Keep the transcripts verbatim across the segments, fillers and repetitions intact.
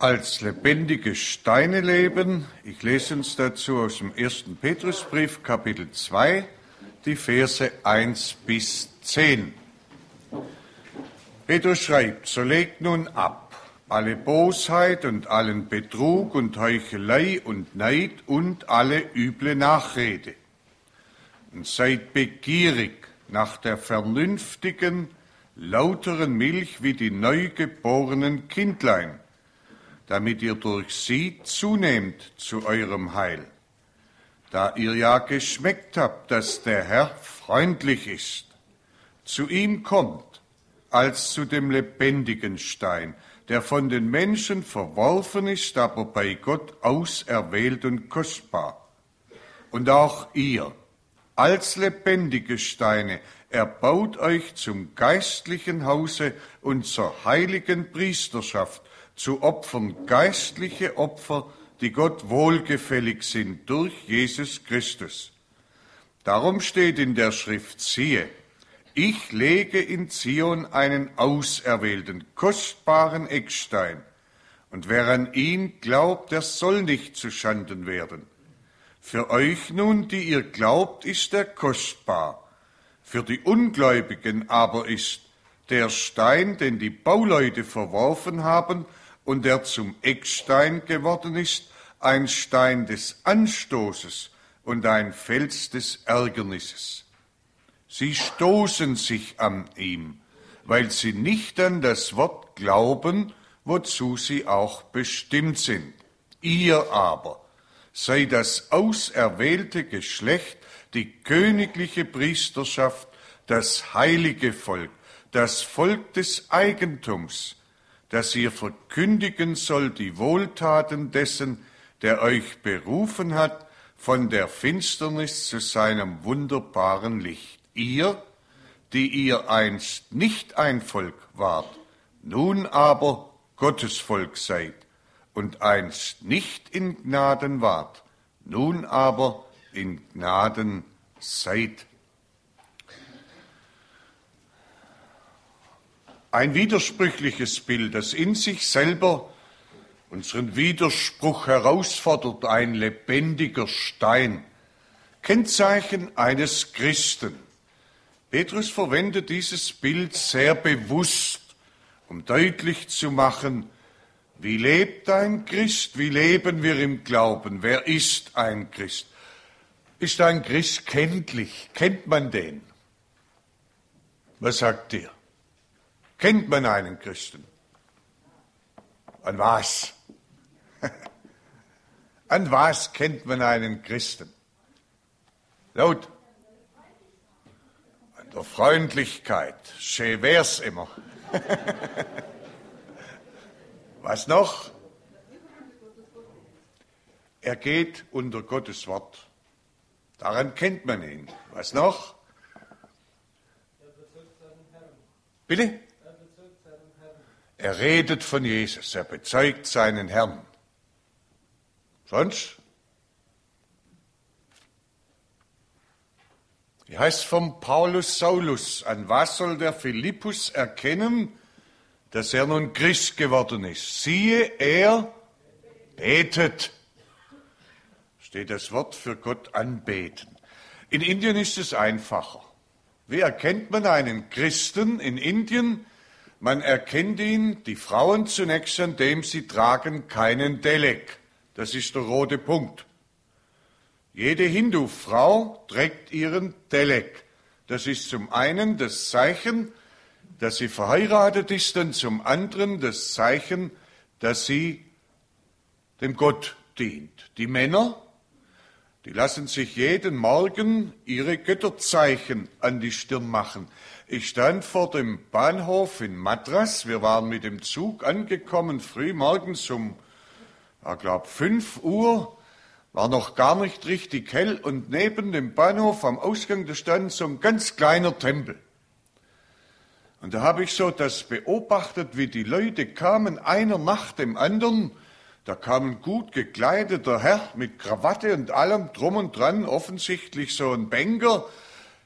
als lebendige Steine leben. Ich lese uns dazu aus dem ersten Petrusbrief, Kapitel zwei, die Verse eins bis zehn. Petrus schreibt: So legt nun ab alle Bosheit und allen Betrug und Heuchelei und Neid und alle üble Nachrede und seid begierig nach der vernünftigen, lauteren Milch wie die neugeborenen Kindlein, damit ihr durch sie zunehmt zu eurem Heil, da ihr ja geschmeckt habt, dass der Herr freundlich ist. Zu ihm kommt, als zu dem lebendigen Stein, der von den Menschen verworfen ist, aber bei Gott auserwählt und kostbar. Und auch ihr, als lebendige Steine, erbaut euch zum geistlichen Hause und zur heiligen Priesterschaft, zu Opfern geistliche Opfer, die Gott wohlgefällig sind durch Jesus Christus. Darum steht in der Schrift: Siehe, ich lege in Zion einen auserwählten, kostbaren Eckstein, und wer an ihn glaubt, der soll nicht zuschanden werden. Für euch nun, die ihr glaubt, ist er kostbar. Für die Ungläubigen aber ist der Stein, den die Bauleute verworfen haben und der zum Eckstein geworden ist, ein Stein des Anstoßes und ein Fels des Ärgernisses. Sie stoßen sich an ihm, weil sie nicht an das Wort glauben, wozu sie auch bestimmt sind. Ihr aber seid das auserwählte Geschlecht, die königliche Priesterschaft, das heilige Volk, das Volk des Eigentums, dass ihr verkündigen sollt die Wohltaten dessen, der euch berufen hat, von der Finsternis zu seinem wunderbaren Licht. Ihr, die ihr einst nicht ein Volk wart, nun aber Gottes Volk seid, und einst nicht in Gnaden wart, nun aber in Gnaden seid. Ein widersprüchliches Bild, das in sich selber unseren Widerspruch herausfordert, ein lebendiger Stein. Kennzeichen eines Christen. Petrus verwendet dieses Bild sehr bewusst, um deutlich zu machen, wie lebt ein Christ, wie leben wir im Glauben, wer ist ein Christ? Ist ein Christ kenntlich? Kennt man den? Was sagt ihr? Kennt man einen Christen? An was? An was kennt man einen Christen? Laut. An der Freundlichkeit. Schön wär's immer. Was noch? Er geht unter Gottes Wort. Daran kennt man ihn. Was noch? Bitte? Er redet von Jesus, er bezeugt seinen Herrn. Sonst? Wie heißt vom Paulus Saulus, an was soll der Philippus erkennen, dass er nun Christ geworden ist? Siehe, er betet. Steht das Wort für Gott anbeten. In Indien ist es einfacher. Wie erkennt man einen Christen in Indien? Man erkennt ihn, die Frauen zunächst, an dem sie tragen keinen Delek. Das ist der rote Punkt. Jede Hindu-Frau trägt ihren Delek. Das ist zum einen das Zeichen, dass sie verheiratet ist, und zum anderen das Zeichen, dass sie dem Gott dient. Die Männer, die lassen sich jeden Morgen ihre Götterzeichen an die Stirn machen. Ich stand vor dem Bahnhof in Madras. Wir waren mit dem Zug angekommen, früh morgens um, ich glaube, fünf Uhr. War noch gar nicht richtig hell. Und neben dem Bahnhof am Ausgang, da stand so ein ganz kleiner Tempel. Und da habe ich so das beobachtet, wie die Leute kamen, einer nach dem anderen. Da kam ein gut gekleideter Herr mit Krawatte und allem drum und dran, offensichtlich so ein Banker.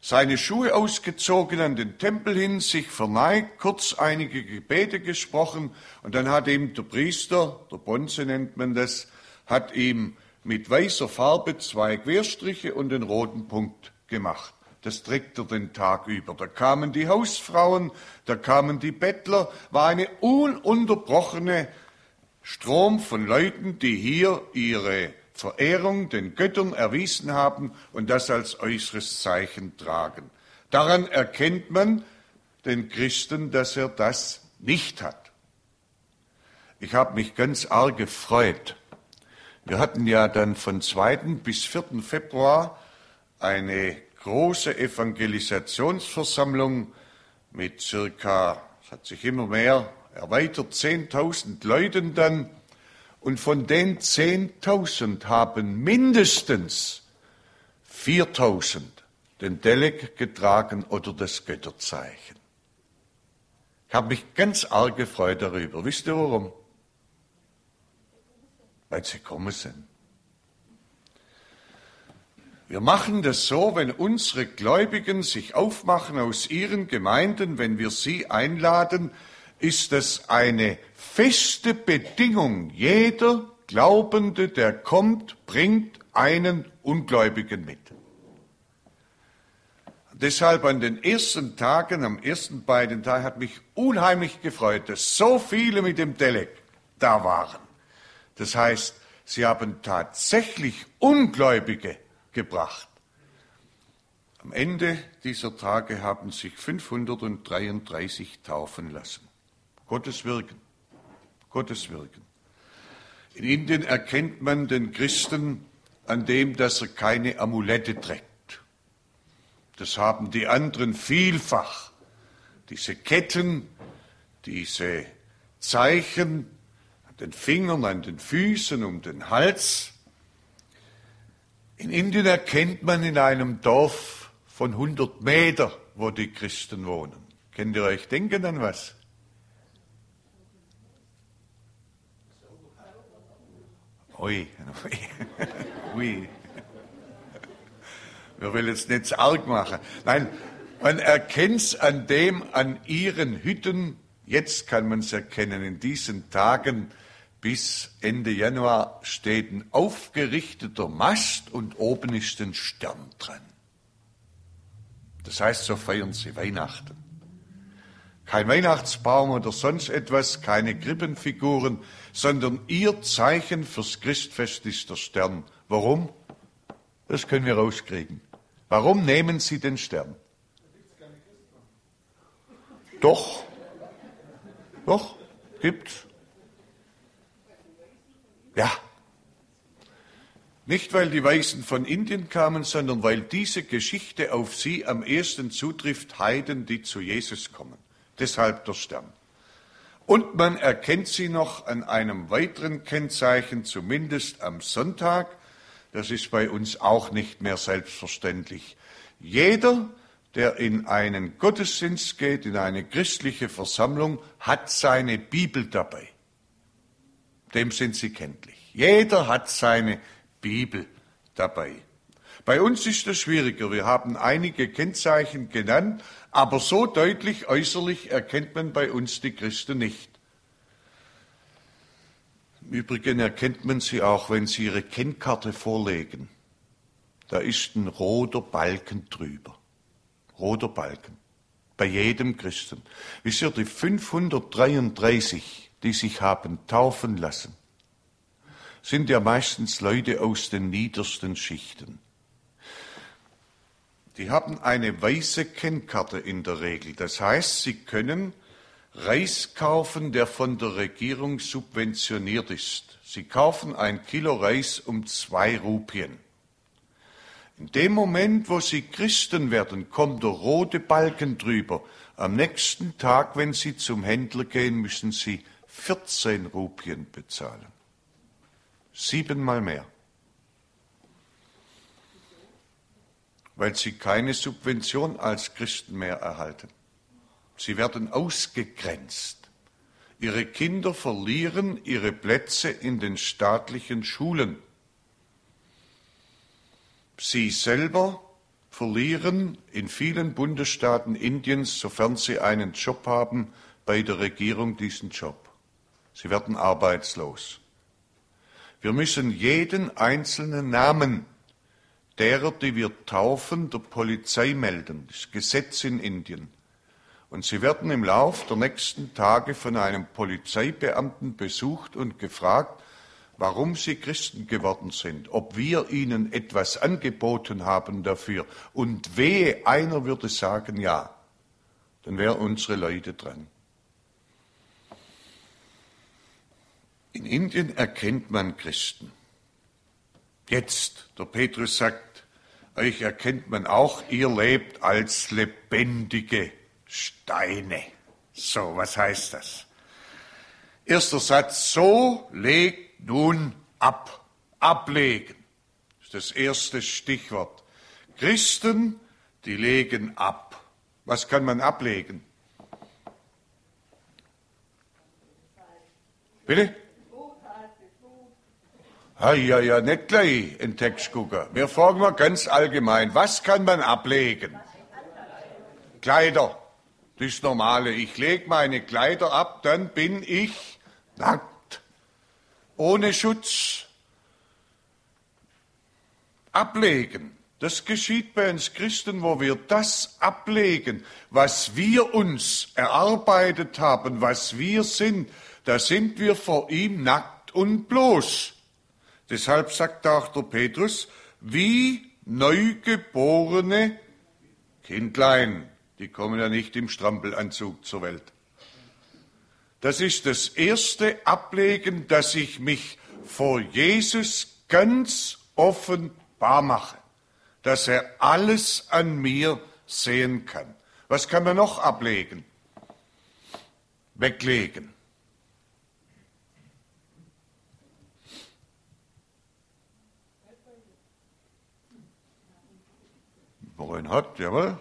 seine Schuhe ausgezogen, an den Tempel hin, sich verneigt, kurz einige Gebete gesprochen und dann hat ihm der Priester, der Bonze nennt man das, hat ihm mit weißer Farbe zwei Querstriche und den roten Punkt gemacht. Das trägt er den Tag über. Da kamen die Hausfrauen, da kamen die Bettler, war eine ununterbrochene Strom von Leuten, die hier ihre Verehrung den Göttern erwiesen haben und das als äußeres Zeichen tragen. Daran erkennt man den Christen, dass er das nicht hat. Ich habe mich ganz arg gefreut. Wir hatten ja dann von zweiten bis vierten Februar eine große Evangelisationsversammlung mit circa, es hat sich immer mehr erweitert, zehntausend Leuten dann. Und von den zehntausend haben mindestens viertausend den Delek getragen oder das Götterzeichen. Ich habe mich ganz arg gefreut darüber. Wisst ihr warum? Weil sie gekommen sind. Wir machen das so, wenn unsere Gläubigen sich aufmachen aus ihren Gemeinden, wenn wir sie einladen, ist das eine feste Bedingung. Jeder Glaubende, der kommt, bringt einen Ungläubigen mit. Deshalb an den ersten Tagen, am ersten beiden Tagen, hat mich unheimlich gefreut, dass so viele mit dem Delek da waren. Das heißt, sie haben tatsächlich Ungläubige gebracht. Am Ende dieser Tage haben sich fünfhundertdreiunddreißig taufen lassen. Gottes Wirken, Gottes Wirken. In Indien erkennt man den Christen an dem, dass er keine Amulette trägt. Das haben die anderen vielfach. Diese Ketten, diese Zeichen an den Fingern, an den Füßen, um den Hals. In Indien erkennt man in einem Dorf von hundert Meter, wo die Christen wohnen. Könnt ihr euch denken an was? Ui, ui, ui. Wir wollen jetzt nicht zu arg machen. Nein, man erkennt es an dem, an ihren Hütten, jetzt kann man es erkennen, in diesen Tagen bis Ende Januar steht ein aufgerichteter Mast und oben ist ein Stern dran. Das heißt, so feiern sie Weihnachten. Kein Weihnachtsbaum oder sonst etwas, keine Krippenfiguren, sondern ihr Zeichen fürs Christfest ist der Stern. Warum? Das können wir rauskriegen. Warum nehmen Sie den Stern? Doch, doch, gibt's. Ja. Nicht, weil die Weißen von Indien kamen, sondern weil diese Geschichte auf sie am ehesten zutrifft, Heiden, die zu Jesus kommen. Deshalb der Stern. Und man erkennt sie noch an einem weiteren Kennzeichen, zumindest am Sonntag. Das ist bei uns auch nicht mehr selbstverständlich. Jeder, der in einen Gottesdienst geht, in eine christliche Versammlung, hat seine Bibel dabei. Dem sind sie kenntlich. Jeder hat seine Bibel dabei. Bei uns ist das schwieriger. Wir haben einige Kennzeichen genannt, aber so deutlich äußerlich erkennt man bei uns die Christen nicht. Im Übrigen erkennt man sie auch, wenn sie ihre Kennkarte vorlegen. Da ist ein roter Balken drüber. Roter Balken. Bei jedem Christen. Wisst ihr, die fünfhundertdreiunddreißig, die sich haben taufen lassen, sind ja meistens Leute aus den niedersten Schichten. Die haben eine weiße Kennkarte in der Regel. Das heißt, sie können Reis kaufen, der von der Regierung subventioniert ist. Sie kaufen ein Kilo Reis um zwei Rupien. In dem Moment, wo sie Christen werden, kommt der rote Balken drüber. Am nächsten Tag, wenn sie zum Händler gehen, müssen sie vierzehn Rupien bezahlen. Siebenmal mehr. Weil sie keine Subvention als Christen mehr erhalten. Sie werden ausgegrenzt. Ihre Kinder verlieren ihre Plätze in den staatlichen Schulen. Sie selber verlieren in vielen Bundesstaaten Indiens, sofern sie einen Job haben, bei der Regierung diesen Job. Sie werden arbeitslos. Wir müssen jeden einzelnen Namen derer, die wir taufen, der Polizei melden. Das ist Gesetz in Indien. Und sie werden im Lauf der nächsten Tage von einem Polizeibeamten besucht und gefragt, warum sie Christen geworden sind, ob wir ihnen etwas angeboten haben dafür. Und wehe, einer würde sagen, ja, dann wären unsere Leute dran. In Indien erkennt man Christen. Jetzt, der Petrus sagt, euch erkennt man auch, ihr lebt als lebendige Steine. So, was heißt das? Erster Satz, so legt nun ab. Ablegen. Das ist das erste Stichwort. Christen, die legen ab. Was kann man ablegen? Bitte? Ja, ja, ja, nicht gleich in den Text gucken. Wir fragen mal ganz allgemein, was kann man ablegen? Kleider, das Normale. Ich lege meine Kleider ab, dann bin ich nackt, ohne Schutz. Ablegen, das geschieht bei uns Christen, wo wir das ablegen, was wir uns erarbeitet haben, was wir sind, da sind wir vor ihm nackt und bloß. Deshalb sagt auch der Petrus, wie neugeborene Kindlein, die kommen ja nicht im Strampelanzug zur Welt. Das ist das erste Ablegen, dass ich mich vor Jesus ganz offenbar mache, dass er alles an mir sehen kann. Was kann man noch ablegen? Weglegen. Worin hat, jawohl.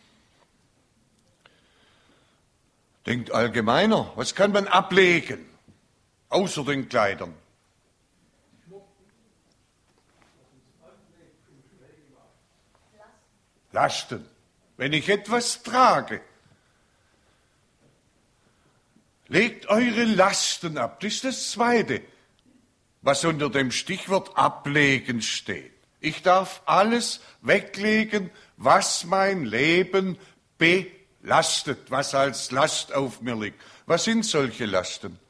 Denkt allgemeiner, was kann man ablegen, außer den Kleidern? Lasten. Wenn ich etwas trage, legt eure Lasten ab. Das ist das Zweite, was unter dem Stichwort ablegen steht. Ich darf alles weglegen, was mein Leben belastet, was als Last auf mir liegt. Was sind solche Lasten?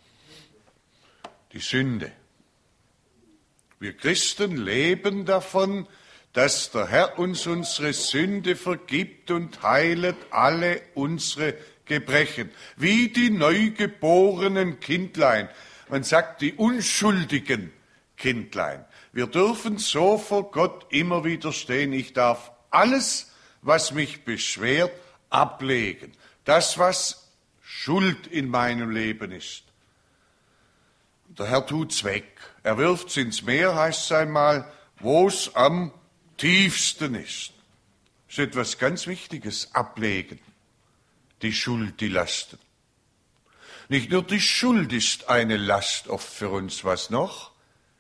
Die Sünde. Wir Christen leben davon, dass der Herr uns unsere Sünde vergibt und heilet alle unsere Gebrechen. Wie die neugeborenen Kindlein. Man sagt die unschuldigen Kindlein. Wir dürfen so vor Gott immer wieder stehen. Ich darf alles, was mich beschwert, ablegen. Das, was Schuld in meinem Leben ist. Der Herr tut's weg. Er wirft's ins Meer, heißt es einmal, wo es am tiefsten ist. Das ist etwas ganz Wichtiges, ablegen. Die Schuld, die Lasten. Nicht nur die Schuld ist eine Last oft für uns, was noch?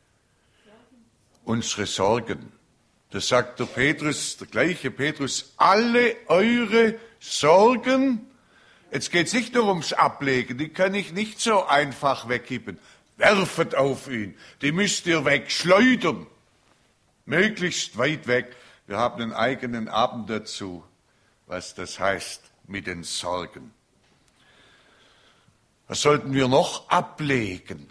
Unsere Sorgen. Das sagt der Petrus, der gleiche Petrus, alle eure Sorgen, jetzt geht es nicht nur ums Ablegen, die kann ich nicht so einfach wegkippen. Werfet auf ihn, die müsst ihr wegschleudern, möglichst weit weg. Wir haben einen eigenen Abend dazu, was das heißt mit den Sorgen. Was sollten wir noch ablegen?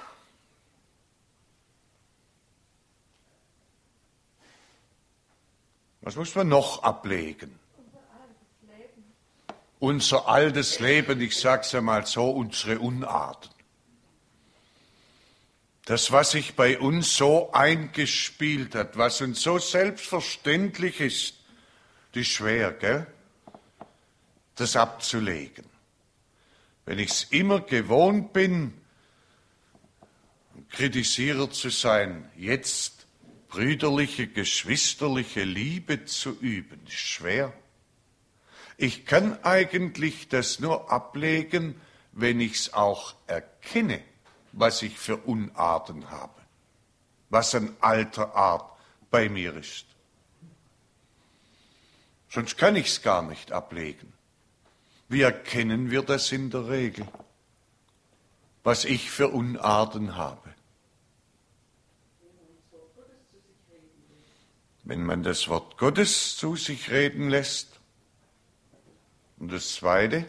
Was muss man noch ablegen? Unser altes Leben, ich sage es einmal so, unsere Unarten. Das, was sich bei uns so eingespielt hat, was uns so selbstverständlich ist, das ist schwer, gell? Das abzulegen. Wenn ich es immer gewohnt bin, Kritisierer zu sein, jetzt brüderliche, geschwisterliche Liebe zu üben, ist schwer. Ich kann eigentlich das nur ablegen, wenn ich es auch erkenne, was ich für Unarten habe, was an alter Art bei mir ist. Sonst kann ich es gar nicht ablegen. Wie erkennen wir das in der Regel? Was ich für Unarten habe. Wenn man das Wort Gottes zu sich reden lässt. Und das Zweite,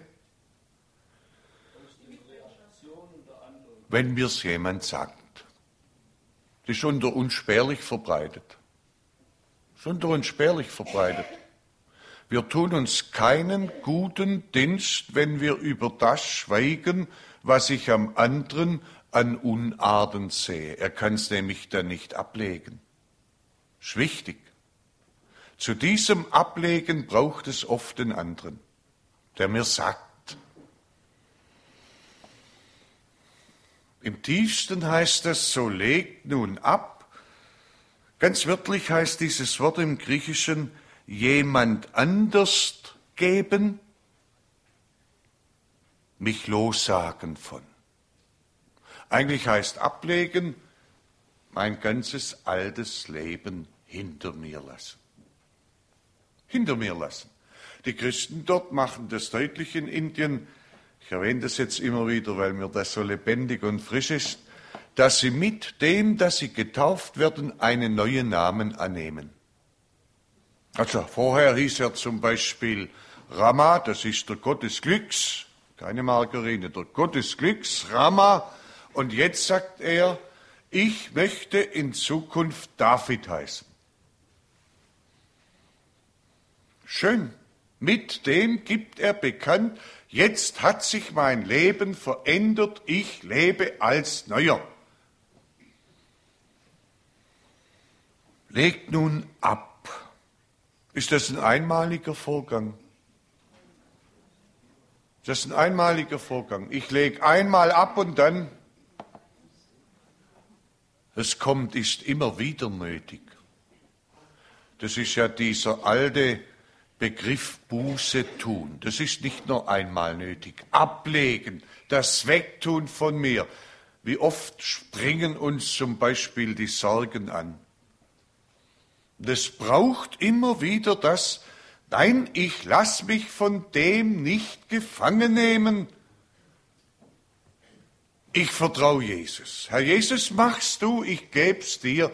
wenn mir es jemand sagt. Das ist unter uns spärlich verbreitet. Das ist unter uns spärlich verbreitet. Wir tun uns keinen guten Dienst, wenn wir über das schweigen, was ich am anderen an Unarten sehe. Er kann es nämlich dann nicht ablegen. Das ist wichtig. Zu diesem Ablegen braucht es oft den anderen, der mir sagt. Im tiefsten heißt das, so legt nun ab. Ganz wörtlich heißt dieses Wort im Griechischen, jemand anders geben, mich lossagen von. Eigentlich heißt ablegen, mein ganzes altes Leben hinter mir lassen. Hinter mir lassen. Die Christen dort machen das deutlich in Indien, ich erwähne das jetzt immer wieder, weil mir das so lebendig und frisch ist, dass sie mit dem, dass sie getauft werden, einen neuen Namen annehmen. Also vorher hieß er zum Beispiel Rama, das ist der Gott des Glücks, keine Margarine, der Gott des Glücks, Rama. Und jetzt sagt er, ich möchte in Zukunft David heißen. Schön. Mit dem gibt er bekannt, jetzt hat sich mein Leben verändert, ich lebe als Neuer. Legt nun ab. Ist das ein einmaliger Vorgang? Das ist ein einmaliger Vorgang. Ich lege einmal ab und dann, es kommt, ist immer wieder nötig. Das ist ja dieser alte Begriff Buße tun. Das ist nicht nur einmal nötig. Ablegen, das Wegtun von mir. Wie oft springen uns zum Beispiel die Sorgen an. Das braucht immer wieder das, nein, ich lass mich von dem nicht gefangen nehmen. Ich vertraue Jesus. Herr Jesus, machst du, ich geb's dir.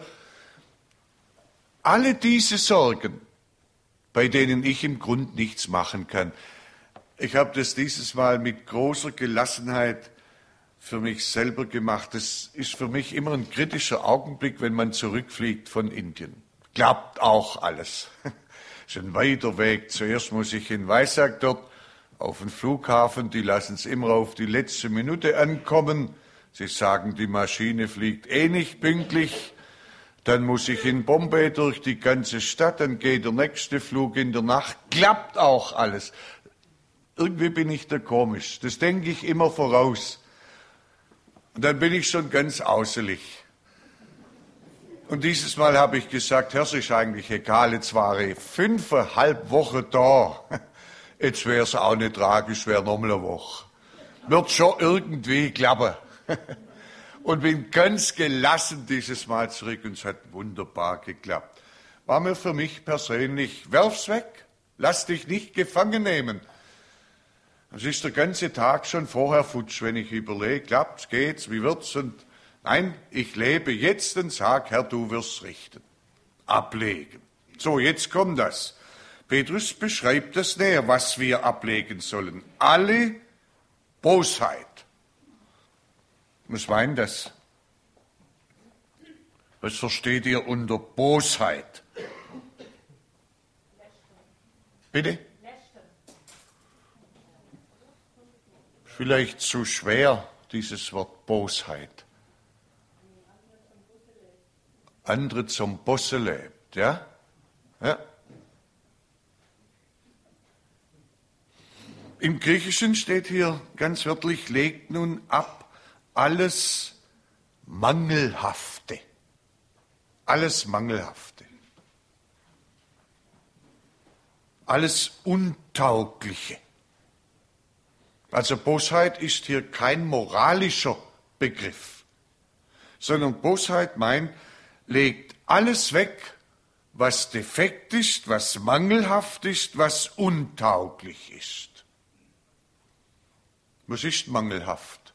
Alle diese Sorgen, bei denen ich im Grund nichts machen kann. Ich habe das dieses Mal mit großer Gelassenheit für mich selber gemacht. Das ist für mich immer ein kritischer Augenblick, wenn man zurückfliegt von Indien. Klappt auch alles. Das ist ein weiter Weg. Zuerst muss ich in Weissag dort auf den Flughafen. Die lassen es immer auf die letzte Minute ankommen. Sie sagen, die Maschine fliegt eh nicht pünktlich. Dann muss ich in Bombay durch die ganze Stadt. Dann geht der nächste Flug in der Nacht. Klappt auch alles. Irgendwie bin ich da komisch. Das denke ich immer voraus. Und dann bin ich schon ganz außerlich. Und dieses Mal habe ich gesagt, Herr, es ist eigentlich egal, jetzt war ich fünfeinhalb Wochen da. Jetzt wäre es auch nicht tragisch, wäre nochmal eine Woche. Wird schon irgendwie klappen. Und bin ganz gelassen dieses Mal zurück und es hat wunderbar geklappt. War mir für mich persönlich, werf's weg, lass dich nicht gefangen nehmen. Es ist der ganze Tag schon vorher futsch, wenn ich überlege, klappt's, geht's, wie wird's und nein, ich lebe jetzt und sag, Herr, du wirst richten. Ablegen. So, jetzt kommt das. Petrus beschreibt das näher, was wir ablegen sollen. Alle Bosheit. Was meint das? Was versteht ihr unter Bosheit? Bitte? Vielleicht zu schwer, dieses Wort Bosheit. Andere zum Bosse lebt, ja? Ja. Im Griechischen steht hier ganz wörtlich, legt nun ab alles Mangelhafte. Alles Mangelhafte. Alles Untaugliche. Also Bosheit ist hier kein moralischer Begriff, sondern Bosheit meint, legt alles weg, was defekt ist, was mangelhaft ist, was untauglich ist. Was ist mangelhaft?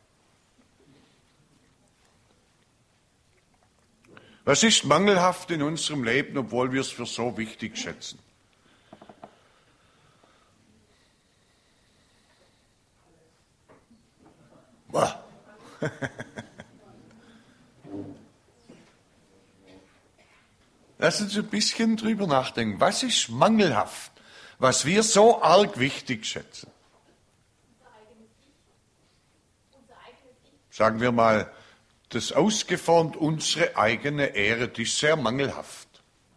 Was ist mangelhaft in unserem Leben, obwohl wir es für so wichtig schätzen? Boah. Lass uns ein bisschen drüber nachdenken. Was ist mangelhaft, was wir so arg wichtig schätzen? Sagen wir mal, das ausgeformt, unsere eigene Ehre, die ist sehr mangelhaft.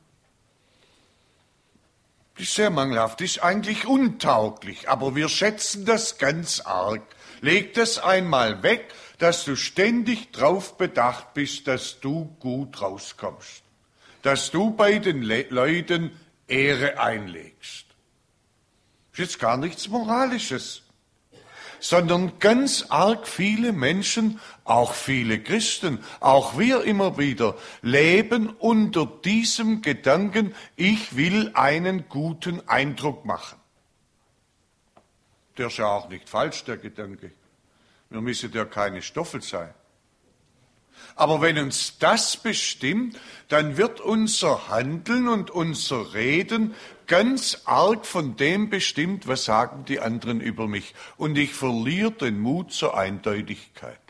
Die ist sehr mangelhaft, die ist eigentlich untauglich, aber wir schätzen das ganz arg. Leg das einmal weg, dass du ständig drauf bedacht bist, dass du gut rauskommst. Dass du bei den Le- Leuten Ehre einlegst. Das ist jetzt gar nichts Moralisches, sondern ganz arg viele Menschen, auch viele Christen, auch wir immer wieder, leben unter diesem Gedanken, ich will einen guten Eindruck machen. Der ist ja auch nicht falsch, der Gedanke. Wir müssen ja keine Stoffel sein. Aber wenn uns das bestimmt, dann wird unser Handeln und unser Reden ganz arg von dem bestimmt, was sagen die anderen über mich. Und ich verliere den Mut zur Eindeutigkeit.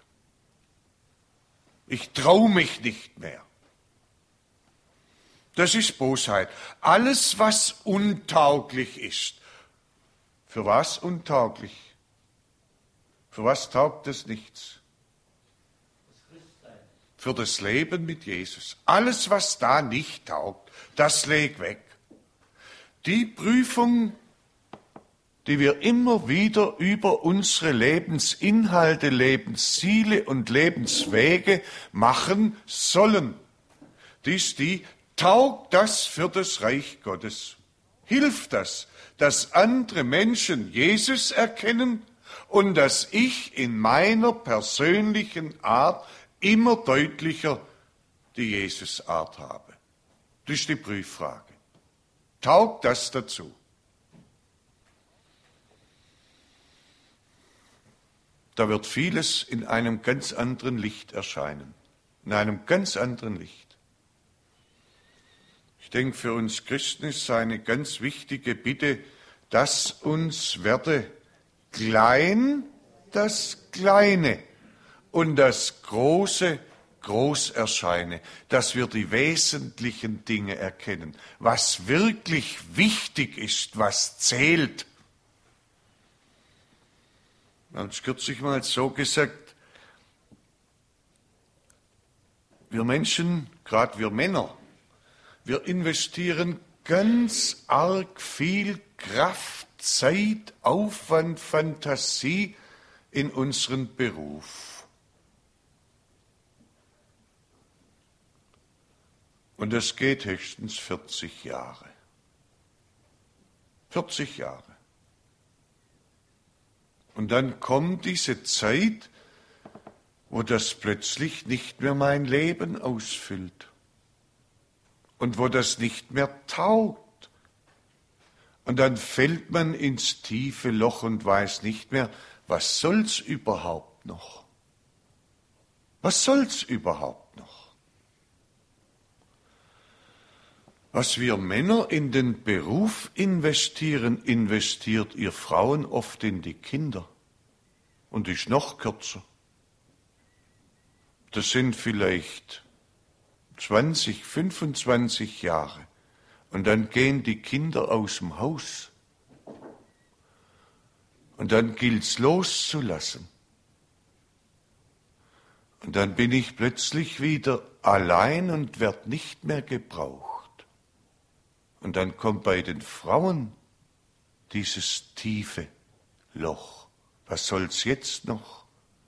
Ich traue mich nicht mehr. Das ist Bosheit. Alles, was untauglich ist. Für was untauglich? Für was taugt es nichts? Für das Leben mit Jesus. Alles, was da nicht taugt, das leg weg. Die Prüfung, die wir immer wieder über unsere Lebensinhalte, Lebensziele und Lebenswege machen sollen, die ist die, taugt das für das Reich Gottes? Hilft das, dass andere Menschen Jesus erkennen und dass ich in meiner persönlichen Art immer deutlicher die Jesus-Art habe? Das ist die Prüffrage. Taugt das dazu? Da wird vieles in einem ganz anderen Licht erscheinen. In einem ganz anderen Licht. Ich denke, für uns Christen ist eine ganz wichtige Bitte, dass uns werde klein das Kleine und das Große groß erscheine, dass wir die wesentlichen Dinge erkennen, was wirklich wichtig ist, was zählt. Wir haben es kürzlich mal so gesagt, wir Menschen, gerade wir Männer, wir investieren ganz arg viel Kraft, Zeit, Aufwand, Fantasie in unseren Beruf. Und das geht höchstens vierzig Jahre. vierzig Jahre. Und dann kommt diese Zeit, wo das plötzlich nicht mehr mein Leben ausfüllt. Und wo das nicht mehr taugt. Und dann fällt man ins tiefe Loch und weiß nicht mehr, was soll's überhaupt noch? Was soll's überhaupt noch? Was wir Männer in den Beruf investieren, investiert ihr Frauen oft in die Kinder. Und ist noch kürzer. Das sind vielleicht zwanzig, fünfundzwanzig Jahre. Und dann gehen die Kinder aus dem Haus. Und dann gilt's loszulassen. Und dann bin ich plötzlich wieder allein und werd nicht mehr gebraucht. Und dann kommt bei den Frauen dieses tiefe Loch. Was soll's jetzt noch?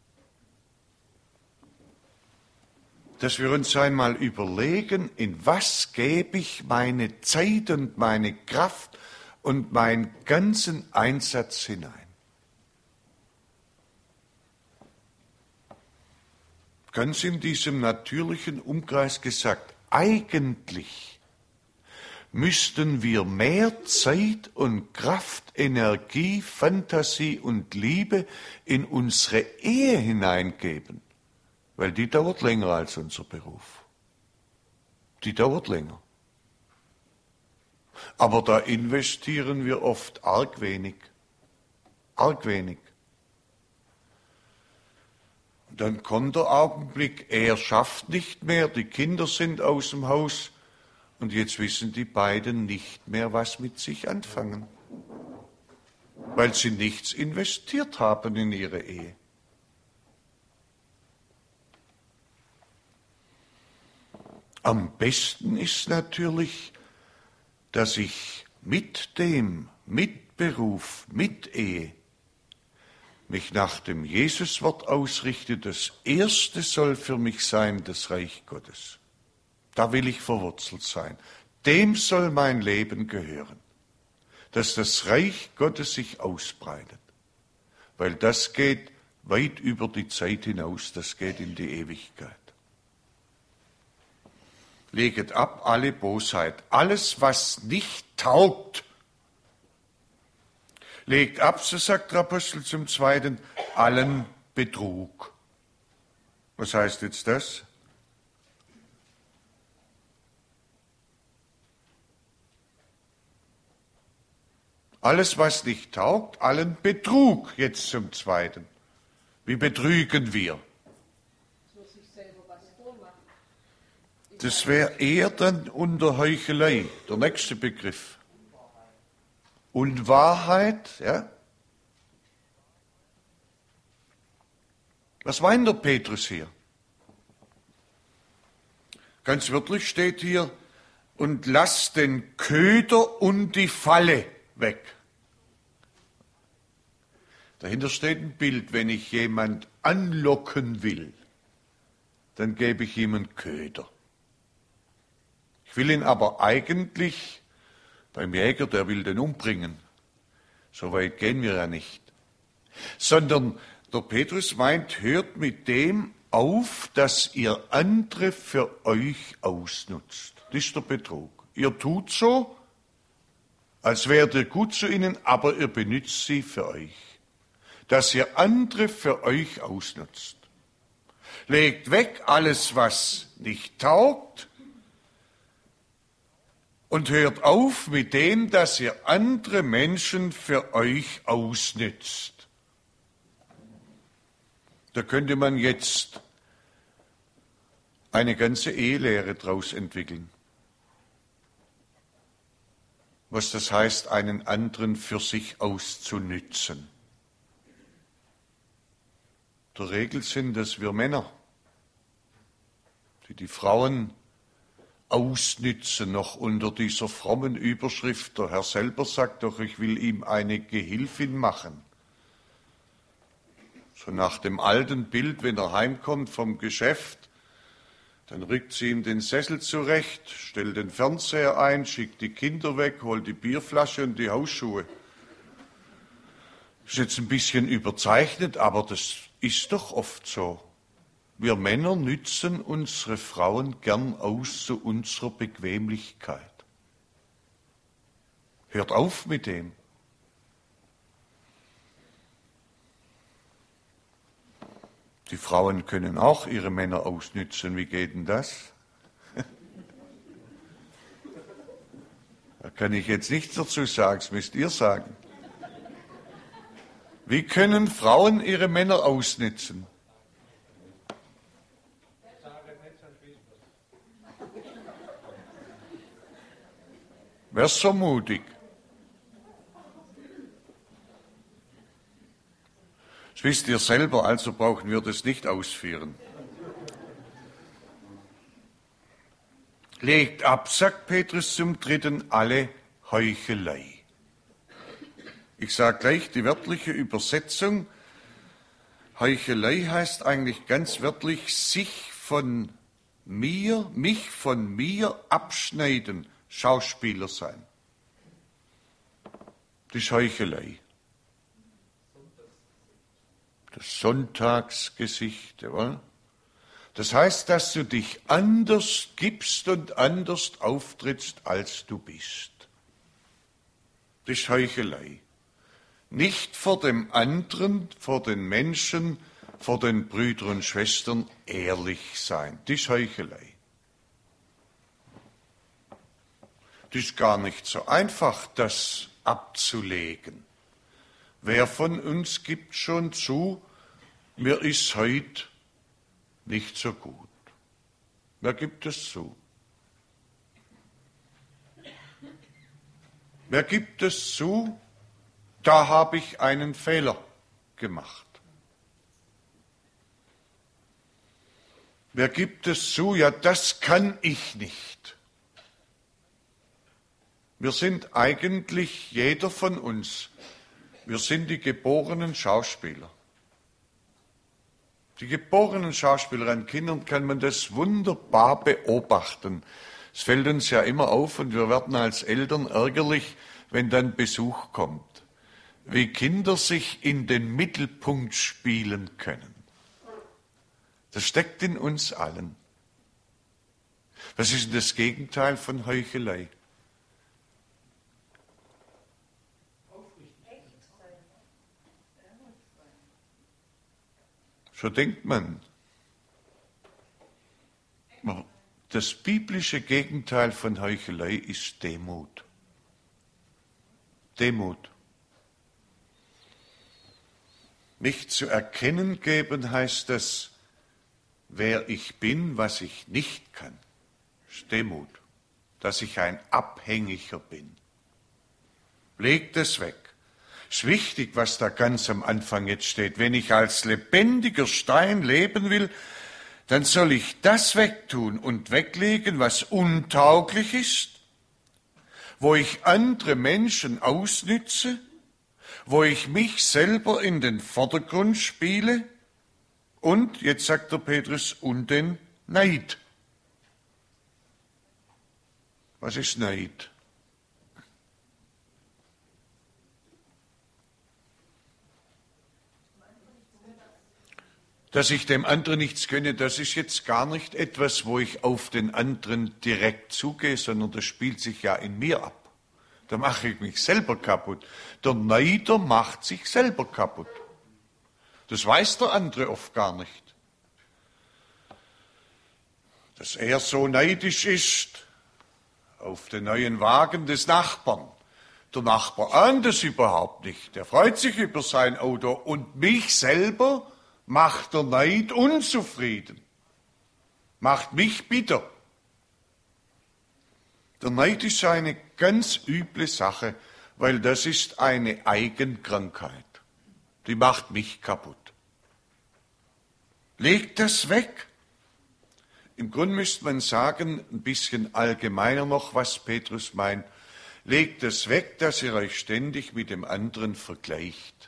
Dass wir uns einmal überlegen, in was gebe ich meine Zeit und meine Kraft und meinen ganzen Einsatz hinein. Ganz in diesem natürlichen Umkreis gesagt, eigentlich müssten wir mehr Zeit und Kraft, Energie, Fantasie und Liebe in unsere Ehe hineingeben, weil die dauert länger als unser Beruf. Die dauert länger. Aber da investieren wir oft arg wenig. Arg wenig. Dann kommt der Augenblick, er schafft nicht mehr, die Kinder sind aus dem Haus und jetzt wissen die beiden nicht mehr, was mit sich anfangen, weil sie nichts investiert haben in ihre Ehe. Am besten ist natürlich, dass ich mit dem, mit Beruf, mit Ehe, mich nach dem Jesuswort ausrichte. Das Erste soll für mich sein, das Reich Gottes. Da will ich verwurzelt sein. Dem soll mein Leben gehören, dass das Reich Gottes sich ausbreitet, weil das geht weit über die Zeit hinaus, das geht in die Ewigkeit. Leget ab alle Bosheit, alles, was nicht taugt. Legt ab, so sagt der Apostel zum Zweiten, allen Betrug. Was heißt jetzt das? Alles, was nicht taugt, allen Betrug, jetzt zum Zweiten. Wie betrügen wir? Das wäre eher dann unter Heuchelei, der nächste Begriff. Und Wahrheit, ja? Was meint der Petrus hier? Ganz wörtlich steht hier, und lass den Köder und die Falle weg. Dahinter steht ein Bild, wenn ich jemand anlocken will, dann gebe ich ihm einen Köder. Ich will ihn aber eigentlich, beim Jäger, der will den umbringen. So weit gehen wir ja nicht. Sondern der Petrus meint, hört mit dem auf, dass ihr andere für euch ausnutzt. Das ist der Betrug. Ihr tut so, als wärt ihr gut zu ihnen, aber ihr benutzt sie für euch. Dass ihr andere für euch ausnutzt. Legt weg alles, was nicht taugt, und hört auf mit dem, dass ihr andere Menschen für euch ausnützt. Da könnte man jetzt eine ganze Ehelehre draus entwickeln. Was das heißt, einen anderen für sich auszunützen. Der Regel sind das wir Männer, die die Frauen ausnützen, noch unter dieser frommen Überschrift. Der Herr selber sagt doch, ich will ihm eine Gehilfin machen. So nach dem alten Bild, wenn er heimkommt vom Geschäft, dann rückt sie ihm den Sessel zurecht, stellt den Fernseher ein, schickt die Kinder weg, holt die Bierflasche und die Hausschuhe. Das ist jetzt ein bisschen überzeichnet, aber das ist doch oft so. Wir Männer nützen unsere Frauen gern aus zu unserer Bequemlichkeit. Hört auf mit dem. Die Frauen können auch ihre Männer ausnützen. Wie geht denn das? Da kann ich jetzt nichts dazu sagen, das müsst ihr sagen. Wie können Frauen ihre Männer ausnützen? Wer ist so mutig? Das wisst ihr selber, also brauchen wir das nicht ausführen. Legt ab, sagt Petrus zum Dritten, alle Heuchelei. Ich sage gleich die wörtliche Übersetzung. Heuchelei heißt eigentlich ganz wörtlich, sich von mir, mich von mir abschneiden. Schauspieler sein. Das ist Heuchelei. Das Sonntagsgesicht, jawohl. Das heißt, dass du dich anders gibst und anders auftrittst, als du bist. Das ist Heuchelei. Nicht vor dem anderen, vor den Menschen, vor den Brüdern und Schwestern ehrlich sein. Das ist Heuchelei. Das ist gar nicht so einfach, das abzulegen. Wer von uns gibt schon zu, mir ist heute nicht so gut? Wer gibt es zu? Wer gibt es zu, da habe ich einen Fehler gemacht? Wer gibt es zu, ja, das kann ich nicht? Wir sind eigentlich, jeder von uns, wir sind die geborenen Schauspieler. Die geborenen Schauspieler, an Kindern kann man das wunderbar beobachten. Es fällt uns ja immer auf und wir werden als Eltern ärgerlich, wenn dann Besuch kommt. Wie Kinder sich in den Mittelpunkt spielen können. Das steckt in uns allen. Was ist denn das Gegenteil von Heuchelei? So denkt man. Das biblische Gegenteil von Heuchelei ist Demut. Demut. Mich zu erkennen geben heißt das, wer ich bin, was ich nicht kann. Das ist Demut. Dass ich ein Abhängiger bin. Legt es weg. Es ist wichtig, was da ganz am Anfang jetzt steht. Wenn ich als lebendiger Stein leben will, dann soll ich das wegtun und weglegen, was untauglich ist, wo ich andere Menschen ausnütze, wo ich mich selber in den Vordergrund spiele und, jetzt sagt der Petrus, und den Neid. Was ist Neid? Dass ich dem anderen nichts gönne, das ist jetzt gar nicht etwas, wo ich auf den anderen direkt zugehe, sondern das spielt sich ja in mir ab. Da mache ich mich selber kaputt. Der Neider macht sich selber kaputt. Das weiß der andere oft gar nicht. Dass er so neidisch ist auf den neuen Wagen des Nachbarn. Der Nachbar ahnt es überhaupt nicht. Der freut sich über sein Auto und mich selber macht der Neid unzufrieden, macht mich bitter. Der Neid ist eine ganz üble Sache, weil das ist eine Eigenkrankheit. Die macht mich kaputt. Legt das weg. Im Grunde müsste man sagen, ein bisschen allgemeiner noch, was Petrus meint. Legt es weg, dass ihr euch ständig mit dem anderen vergleicht.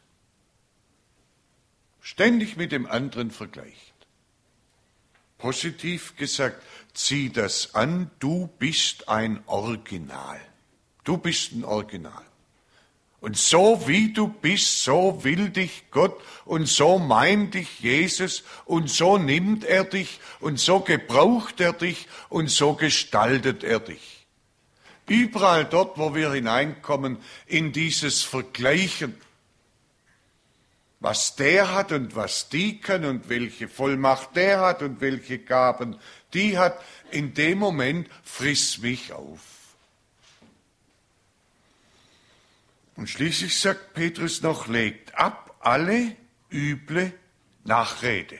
Ständig mit dem anderen vergleicht. Positiv gesagt, zieh das an, du bist ein Original. Du bist ein Original. Und so wie du bist, so will dich Gott und so meint dich Jesus und so nimmt er dich und so gebraucht er dich und so gestaltet er dich. Überall dort, wo wir hineinkommen in dieses Vergleichen, was der hat und was die kann und welche Vollmacht der hat und welche Gaben die hat, in dem Moment friss mich auf. Und schließlich sagt Petrus noch, legt ab alle üble Nachrede.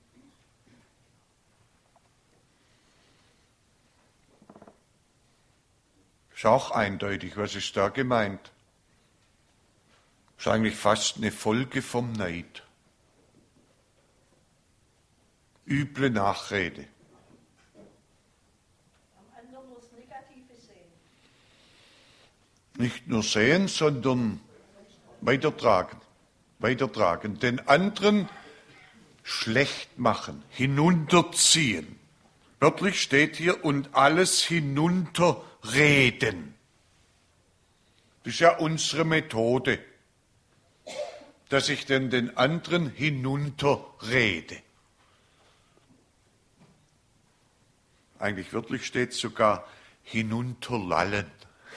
Ist auch eindeutig, was ist da gemeint? Ist eigentlich fast eine Folge vom Neid. Üble Nachrede. Am anderen nur das Negative sehen. Nicht nur sehen, sondern weitertragen. Weitertragen. Den anderen schlecht machen, hinunterziehen. Wörtlich steht hier, und alles hinunterreden. Das ist ja unsere Methode, dass ich denn den anderen hinunterrede. Eigentlich wörtlich steht sogar hinunterlallen.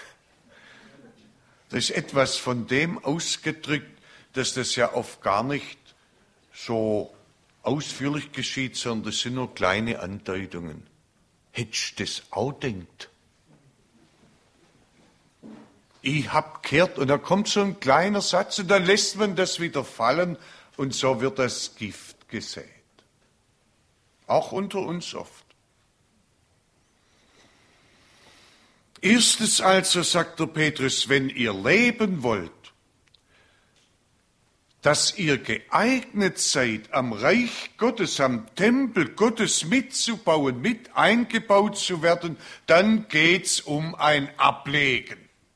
Das ist etwas von dem ausgedrückt, dass das ja oft gar nicht so ausführlich geschieht, sondern das sind nur kleine Andeutungen. Hättest du das auch denkt? Ich hab gehört, und da kommt so ein kleiner Satz und dann lässt man das wieder fallen und so wird das Gift gesät. Auch unter uns oft. Erstens also, sagt der Petrus, wenn ihr leben wollt, dass ihr geeignet seid, am Reich Gottes, am Tempel Gottes mitzubauen, mit eingebaut zu werden, dann geht's um ein Ablegen.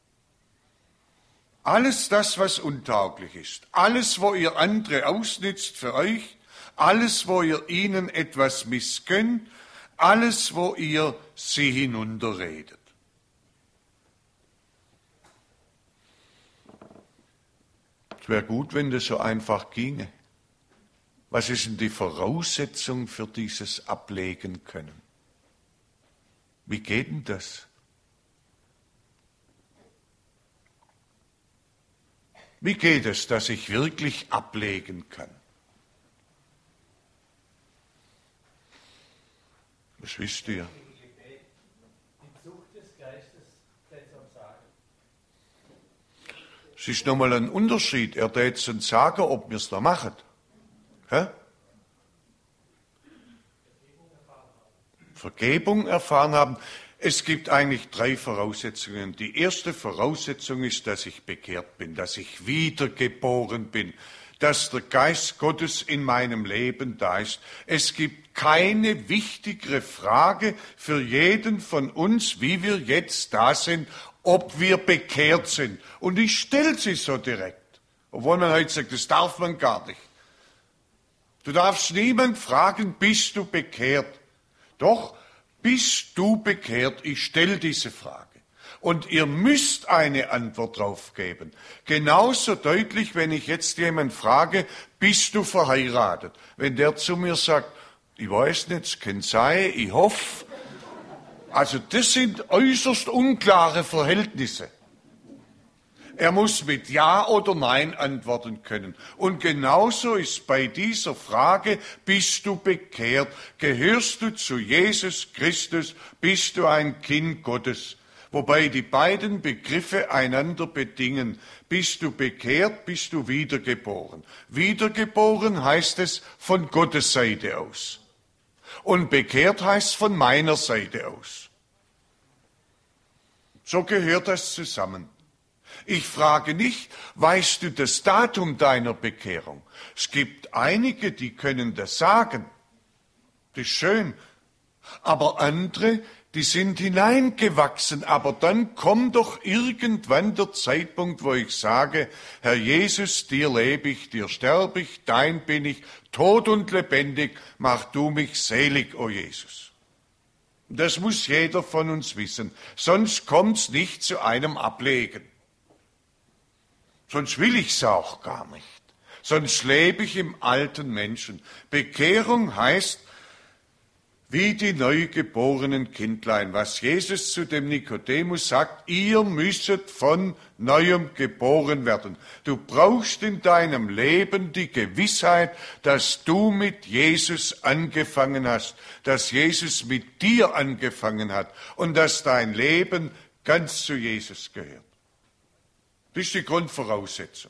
Alles das, was untauglich ist, alles, wo ihr andere ausnützt für euch, alles, wo ihr ihnen etwas missgönnt, alles, wo ihr sie hinunterredet. Es wäre gut, wenn das so einfach ginge. Was ist denn die Voraussetzung für dieses Ablegen können? Wie geht denn das? Wie geht es, dass ich wirklich ablegen kann? Das wisst ihr. Es ist nochmal ein Unterschied. Er tät jetzt uns sagen, ob wir es da machen. Hä? Vergebung erfahren haben. Es gibt eigentlich drei Voraussetzungen. Die erste Voraussetzung ist, dass ich bekehrt bin, dass ich wiedergeboren bin, dass der Geist Gottes in meinem Leben da ist. Es gibt keine wichtigere Frage für jeden von uns, wie wir jetzt da sind, ob wir bekehrt sind. Und ich stelle sie so direkt, obwohl man heute sagt, das darf man gar nicht. Du darfst niemand fragen, bist du bekehrt? Doch, bist du bekehrt? Ich stelle diese Frage. Und ihr müsst eine Antwort drauf geben. Genauso deutlich, wenn ich jetzt jemanden frage, bist du verheiratet? Wenn der zu mir sagt, ich weiß nicht, es kann sein, ich hoffe. Also das sind äußerst unklare Verhältnisse. Er muss mit Ja oder Nein antworten können. Und genauso ist bei dieser Frage, bist du bekehrt? Gehörst du zu Jesus Christus? Bist du ein Kind Gottes? Wobei die beiden Begriffe einander bedingen. Bist du bekehrt, bist du wiedergeboren. Wiedergeboren heißt es von Gottes Seite aus. Und bekehrt heißt von meiner Seite aus. So gehört das zusammen. Ich frage nicht, weißt du das Datum deiner Bekehrung? Es gibt einige, die können das sagen. Das ist schön. Aber andere, die sind hineingewachsen. Aber dann kommt doch irgendwann der Zeitpunkt, wo ich sage, Herr Jesus, dir lebe ich, dir sterbe ich, dein bin ich, tot und lebendig, mach du mich selig, o Jesus. Das muss jeder von uns wissen, sonst kommt's nicht zu einem Ablegen. Sonst will ich's auch gar nicht. Sonst lebe ich im alten Menschen. Bekehrung heißt, wie die neugeborenen Kindlein, was Jesus zu dem Nikodemus sagt, ihr müsstet von Neuem geboren werden. Du brauchst in deinem Leben die Gewissheit, dass du mit Jesus angefangen hast, dass Jesus mit dir angefangen hat und dass dein Leben ganz zu Jesus gehört. Das ist die Grundvoraussetzung.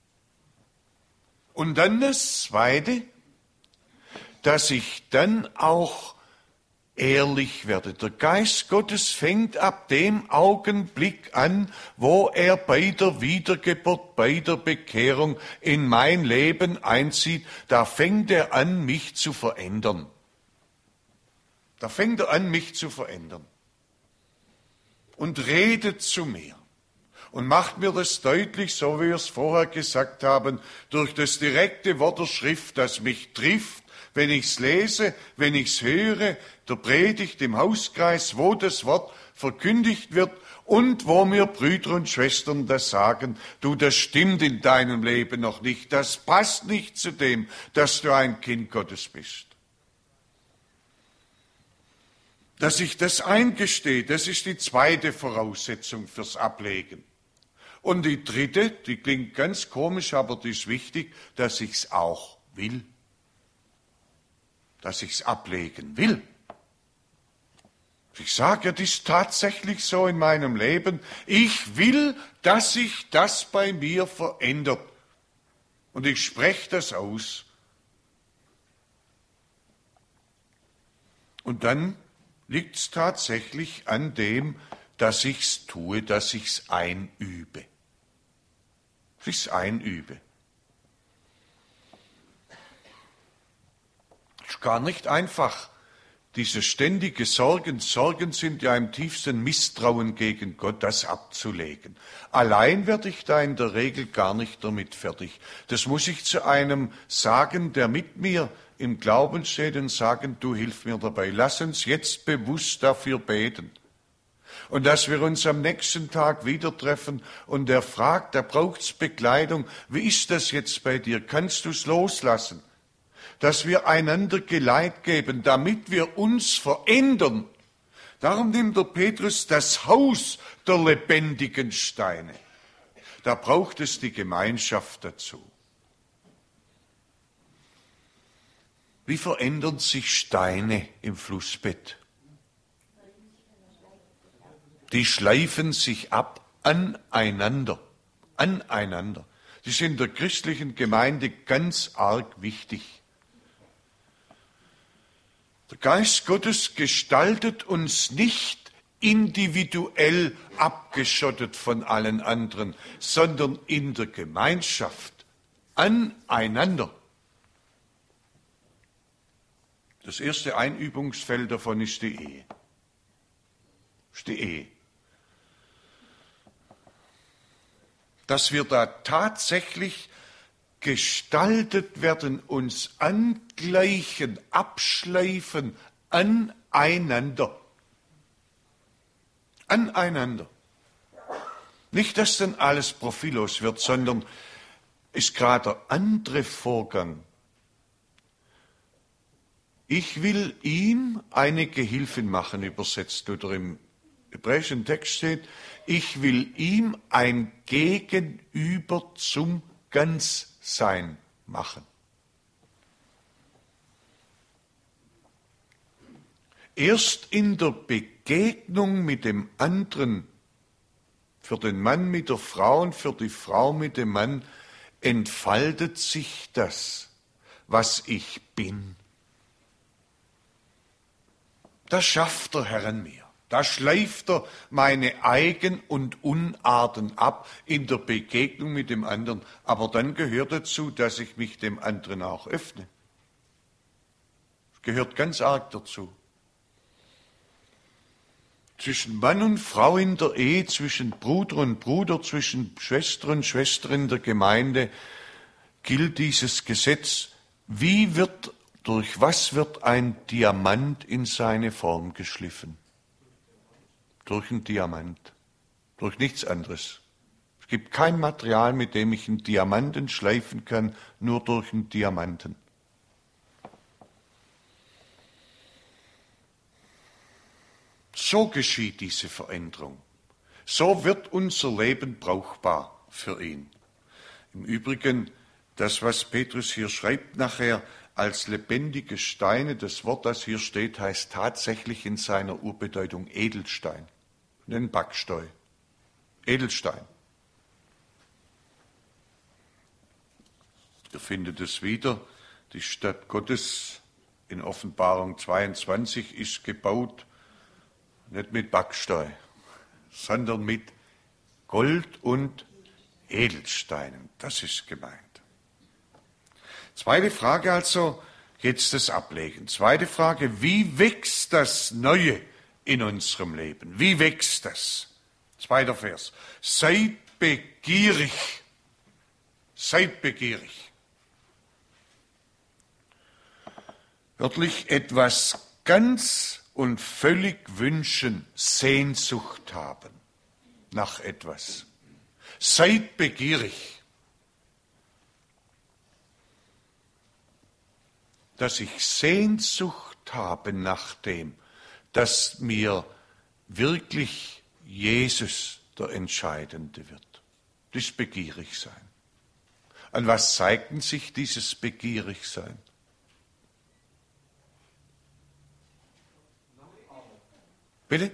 Und dann das Zweite, dass ich dann auch ehrlich werde. Der Geist Gottes fängt ab dem Augenblick an, wo er bei der Wiedergeburt, bei der Bekehrung in mein Leben einzieht, da fängt er an, mich zu verändern. Da fängt er an, mich zu verändern. Und redet zu mir. Und macht mir das deutlich, so wie wir es vorher gesagt haben, durch das direkte Wort der Schrift, das mich trifft, wenn ich es lese, wenn ich es höre, der Predigt im Hauskreis, wo das Wort verkündigt wird und wo mir Brüder und Schwestern das sagen, du, das stimmt in deinem Leben noch nicht, das passt nicht zu dem, dass du ein Kind Gottes bist. Dass ich das eingestehe, das ist die zweite Voraussetzung fürs Ablegen. Und die dritte, die klingt ganz komisch, aber die ist wichtig, dass ich es auch will. Dass ich es ablegen will. Ich sage, ja, das ist tatsächlich so in meinem Leben. Ich will, dass sich das bei mir verändert. Und ich spreche das aus. Und dann liegt es tatsächlich an dem, dass ich es tue, dass ich es einübe. Dass ich es einübe. Das ist gar nicht einfach. Diese ständige Sorgen, Sorgen sind ja im tiefsten Misstrauen gegen Gott, das abzulegen. Allein werde ich da in der Regel gar nicht damit fertig. Das muss ich zu einem sagen, der mit mir im Glauben steht und sagen, du hilf mir dabei. Lass uns jetzt bewusst dafür beten. Und dass wir uns am nächsten Tag wieder treffen und er fragt, da braucht's Bekleidung. Wie ist das jetzt bei dir? Kannst du's loslassen? Dass wir einander Geleit geben, damit wir uns verändern. Darum nimmt der Petrus das Haus der lebendigen Steine. Da braucht es die Gemeinschaft dazu. Wie verändern sich Steine im Flussbett? Die schleifen sich ab aneinander, aneinander. Das ist in der christlichen Gemeinde ganz arg wichtig. Der Geist Gottes gestaltet uns nicht individuell abgeschottet von allen anderen, sondern in der Gemeinschaft, aneinander. Das erste Einübungsfeld davon ist die Ehe. Ist die Ehe. Dass wir da tatsächlich gestaltet werden, uns angleichen, abschleifen, aneinander. Aneinander. Nicht, dass dann alles profillos wird, sondern ist gerade der andere Vorgang. Ich will ihm eine Gehilfin machen, übersetzt oder im hebräischen Text steht, ich will ihm ein Gegenüber zum Ganzsein machen. Erst in der Begegnung mit dem anderen, für den Mann mit der Frau und für die Frau mit dem Mann, entfaltet sich das, was ich bin. Das schafft der Herr an mir. Da schleift er meine Eigen- und Unarten ab in der Begegnung mit dem anderen. Aber dann gehört dazu, dass ich mich dem anderen auch öffne. Das gehört ganz arg dazu. Zwischen Mann und Frau in der Ehe, zwischen Bruder und Bruder, zwischen Schwester und Schwester in der Gemeinde gilt dieses Gesetz. Wie wird, durch was wird ein Diamant in seine Form geschliffen? Durch einen Diamant, durch nichts anderes. Es gibt kein Material, mit dem ich einen Diamanten schleifen kann, nur durch einen Diamanten. So geschieht diese Veränderung. So wird unser Leben brauchbar für ihn. Im Übrigen, das, was Petrus hier schreibt nachher, als lebendige Steine, das Wort, das hier steht, heißt tatsächlich in seiner Urbedeutung Edelstein. Den Backsteu. Edelstein. Ihr findet es wieder. Die Stadt Gottes in Offenbarung zweiundzwanzig ist gebaut, nicht mit Backsteu, sondern mit Gold und Edelsteinen. Das ist gemeint. Zweite Frage also, jetzt das Ablegen. Zweite Frage, wie wächst das Neue in unserem Leben? Wie wächst das? Zweiter Vers. Seid begierig. Seid begierig. Wörtlich etwas ganz und völlig wünschen, Sehnsucht haben nach etwas. Seid begierig. Dass ich Sehnsucht habe nach dem, dass mir wirklich Jesus der Entscheidende wird. Das ist begierig sein. An was zeigt denn sich dieses Begierigsein? Bitte?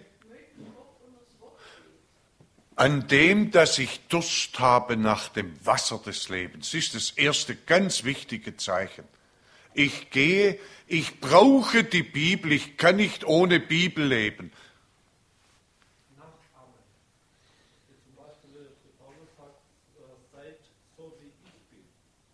An dem, dass ich Durst habe nach dem Wasser des Lebens. Das ist das erste ganz wichtige Zeichen. Ich gehe, ich brauche die Bibel, ich kann nicht ohne Bibel leben. Zum Beispiel, Paulus sagt, seid so wie ich bin.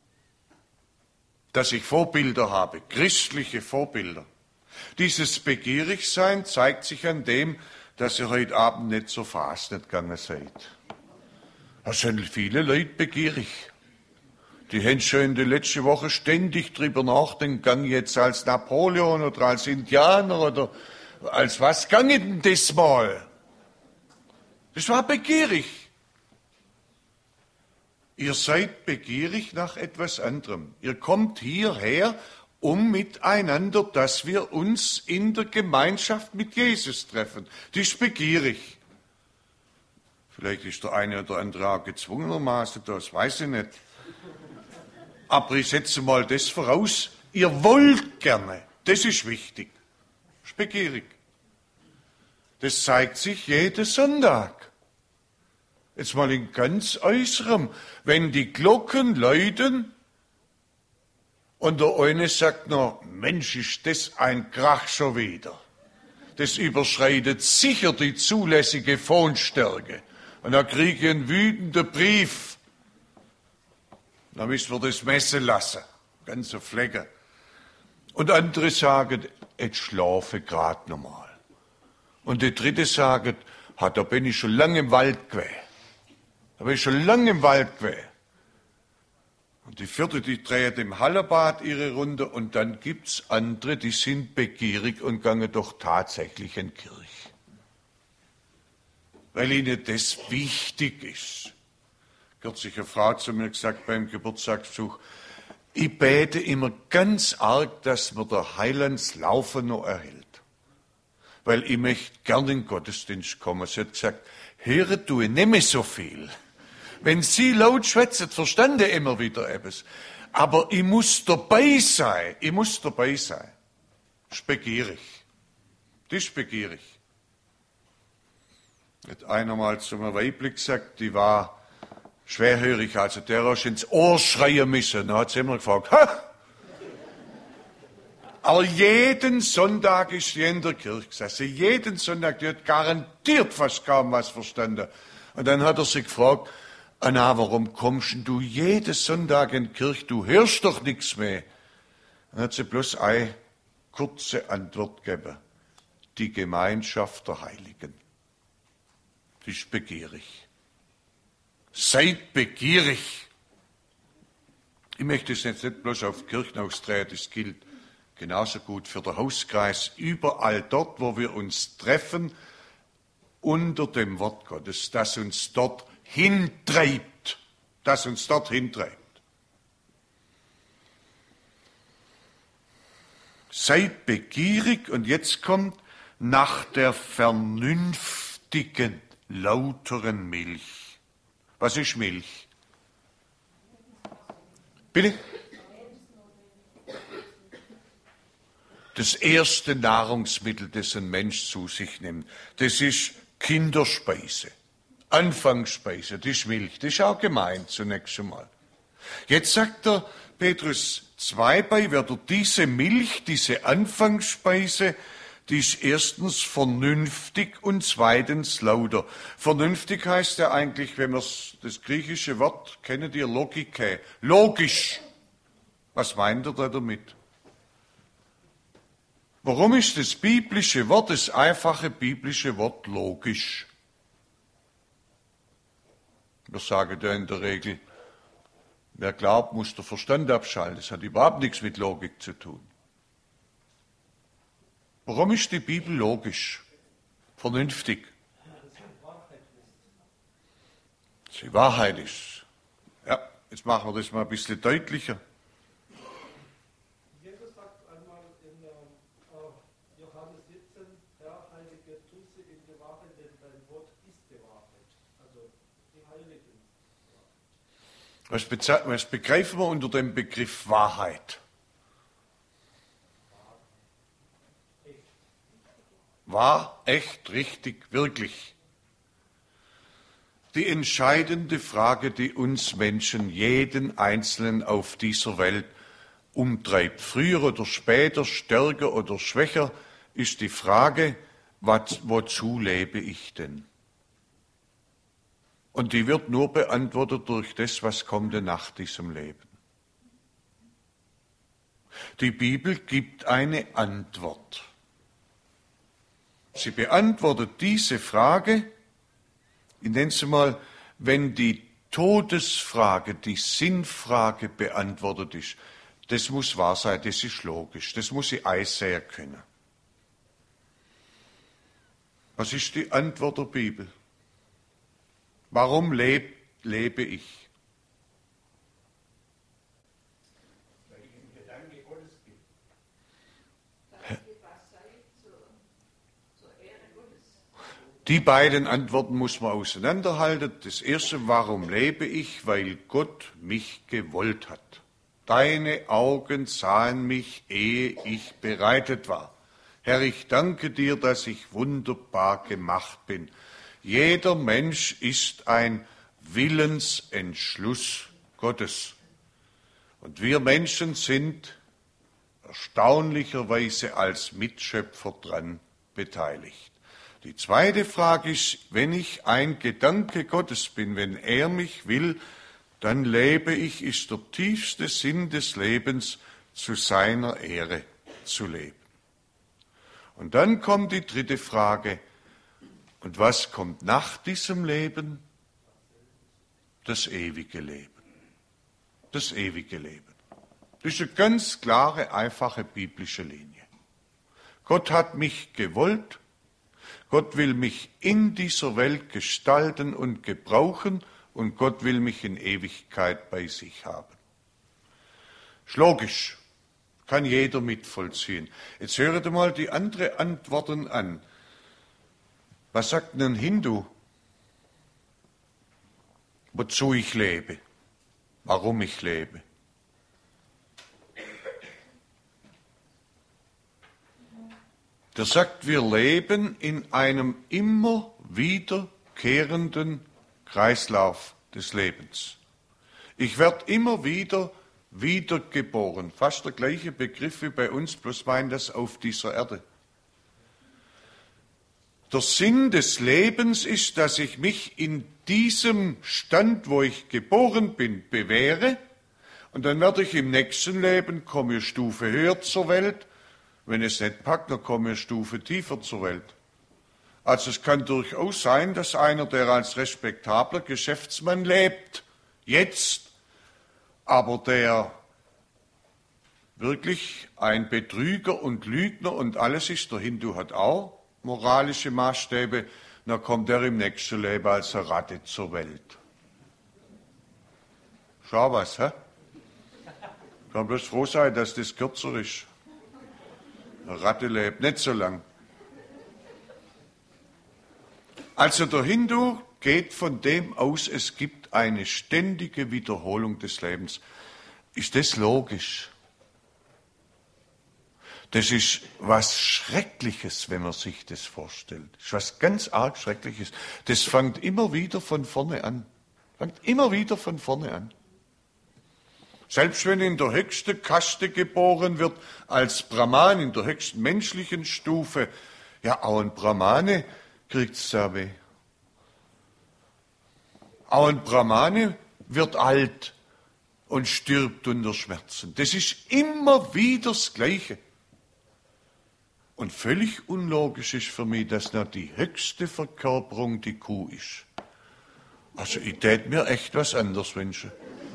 Dass ich Vorbilder habe, christliche Vorbilder. Dieses Begierigsein zeigt sich an dem, dass ihr heute Abend nicht so fast nicht gegangen seid. Da sind viele Leute begierig. Die haben schon in der letzten Woche ständig drüber nachdenken, gang jetzt als Napoleon oder als Indianer oder als was, gang ich denn das mal? Das war begierig. Ihr seid begierig nach etwas anderem. Ihr kommt hierher, um miteinander, dass wir uns in der Gemeinschaft mit Jesus treffen. Das ist begierig. Vielleicht ist der eine oder andere auch gezwungenermaßen, das weiß ich nicht. Aber ich setze mal das voraus, ihr wollt gerne. Das ist wichtig. Das ist begierig. Das zeigt sich jeden Sonntag. Jetzt mal in ganz Äußerem. Wenn die Glocken läuten, und der eine sagt noch, Mensch, ist das ein Krach schon wieder. Das überschreitet sicher die zulässige Tonstärke. Und dann kriege ich einen wütenden Brief. Dann müssen wir das messen lassen. Ganze Flecke. Und andere sagen, jetzt schlafe grad nochmal. Und die dritte sagt, ha, da bin ich schon lange im Wald gewesen. Da bin ich schon lange im Wald gewesen. Und die vierte, die dreht im Hallebad ihre Runde und dann gibt's andere, die sind begierig und gehen doch tatsächlich in die Kirche. Weil ihnen das wichtig ist. Kürzlich eine Frau zu mir gesagt beim Geburtstagsbesuch, ich bete immer ganz arg, dass mir der Heilandslaufen noch erhält. Weil ich möchte gern in den Gottesdienst kommen. Sie hat gesagt, höre du, ich nehme so viel. Wenn Sie laut schwätzen, verstande ich immer wieder etwas. Aber ich muss dabei sein. Ich muss dabei sein. Das ist begierig. Das ist begierig. Hat einer mal zu einem Weibli gesagt, die war schwerhörig, also der hast ins Ohr schreien müssen. Dann hat sie immer gefragt, ha! Aber jeden Sonntag ist sie in der Kirche gesessen. Jeden Sonntag, die hat garantiert fast kaum was verstanden. Und dann hat er sie gefragt, Anna, warum kommst du jeden Sonntag in die Kirche? Du hörst doch nichts mehr. Dann hat sie bloß eine kurze Antwort gegeben. Die Gemeinschaft der Heiligen. Das ist begierig. Seid begierig. Ich möchte es jetzt nicht bloß auf Kirchen ausdrehen, das gilt genauso gut für den Hauskreis. Überall dort, wo wir uns treffen, unter dem Wort Gottes, das uns dort hintreibt, das uns dort hintreibt. Seid begierig und jetzt kommt nach der vernünftigen, lauteren Milch. Was ist Milch? Bitte? Das erste Nahrungsmittel, das ein Mensch zu sich nimmt, das ist Kinderspeise. Anfangsspeise, das ist Milch, das ist auch gemeint zunächst einmal. Jetzt sagt der Petrus zwei bei, wer diese Milch, diese Anfangsspeise, die ist erstens vernünftig und zweitens lauter. Vernünftig heißt ja eigentlich, wenn wir das griechische Wort, kennt ihr, Logike, logisch. Was meint er da damit? Warum ist das biblische Wort, das einfache biblische Wort logisch? Wir sagen ja in der Regel, wer glaubt, muss der Verstand abschalten. Das hat überhaupt nichts mit Logik zu tun. Warum ist die Bibel logisch, vernünftig? Sie Wahrheit ist. Ja, jetzt machen wir das mal ein bisschen deutlicher. Jesus sagt einmal in äh, Johannes siebzehn, Herr, Was, beze- was begreifen wir unter dem Begriff Wahrheit? Wahr, echt, richtig, wirklich. Die entscheidende Frage, die uns Menschen, jeden Einzelnen auf dieser Welt umtreibt, früher oder später, stärker oder schwächer, ist die Frage, was, wozu lebe ich denn? Und die wird nur beantwortet durch das, was kommt nach diesem Leben. Die Bibel gibt eine Antwort. Sie beantwortet diese Frage, ich nenne sie mal, wenn die Todesfrage, die Sinnfrage beantwortet ist. Das muss wahr sein, das ist logisch, das muss ich einsehen können. Was ist die Antwort der Bibel? Warum leb, lebe ich? Weil ich ein Gedanke Gottes bin. Die beiden Antworten muss man auseinanderhalten. Das erste, warum lebe ich? Weil Gott mich gewollt hat. Deine Augen sahen mich, ehe ich bereitet war. Herr, ich danke dir, dass ich wunderbar gemacht bin. Jeder Mensch ist ein Willensentschluss Gottes. Und wir Menschen sind erstaunlicherweise als Mitschöpfer dran beteiligt. Die zweite Frage ist, wenn ich ein Gedanke Gottes bin, wenn er mich will, dann lebe ich, ist der tiefste Sinn des Lebens, zu seiner Ehre zu leben. Und dann kommt die dritte Frage, und was kommt nach diesem Leben? Das ewige Leben. Das ewige Leben. Das ist eine ganz klare, einfache biblische Linie. Gott hat mich gewollt, Gott will mich in dieser Welt gestalten und gebrauchen und Gott will mich in Ewigkeit bei sich haben. Ist logisch, kann jeder mitvollziehen. Jetzt höret mal die anderen Antworten an. Was sagt ein Hindu? Wozu ich lebe, warum ich lebe. Der sagt, wir leben in einem immer wiederkehrenden Kreislauf des Lebens. Ich werde immer wieder wiedergeboren. Fast der gleiche Begriff wie bei uns, bloß meint das auf dieser Erde. Der Sinn des Lebens ist, dass ich mich in diesem Stand, wo ich geboren bin, bewähre und dann werde ich im nächsten Leben, komme ich Stufe höher zur Welt. Wenn es nicht packt, dann komme ich Stufe tiefer zur Welt. Also es kann durchaus sein, dass einer, der als respektabler Geschäftsmann lebt, jetzt, aber der wirklich ein Betrüger und Lügner und alles ist, der Hindu hat auch moralische Maßstäbe, dann kommt er im nächsten Leben als eine Ratte zur Welt. Schau was, hä? Ich kann bloß froh sein, dass das kürzer ist. Eine Ratte lebt nicht so lang. Also der Hindu geht von dem aus, es gibt eine ständige Wiederholung des Lebens. Ist das logisch? Das ist was Schreckliches, wenn man sich das vorstellt. Das ist was ganz arg Schreckliches. Das fängt immer wieder von vorne an. Fängt immer wieder von vorne an. Selbst wenn in der höchsten Kaste geboren wird, als Brahman, in der höchsten menschlichen Stufe, ja, auch ein Brahmane kriegt es sehr weh. Auch ein Brahmane wird alt und stirbt unter Schmerzen. Das ist immer wieder das Gleiche. Und völlig unlogisch ist für mich, dass noch die höchste Verkörperung die Kuh ist. Also ich tät mir echt was anderes wünschen.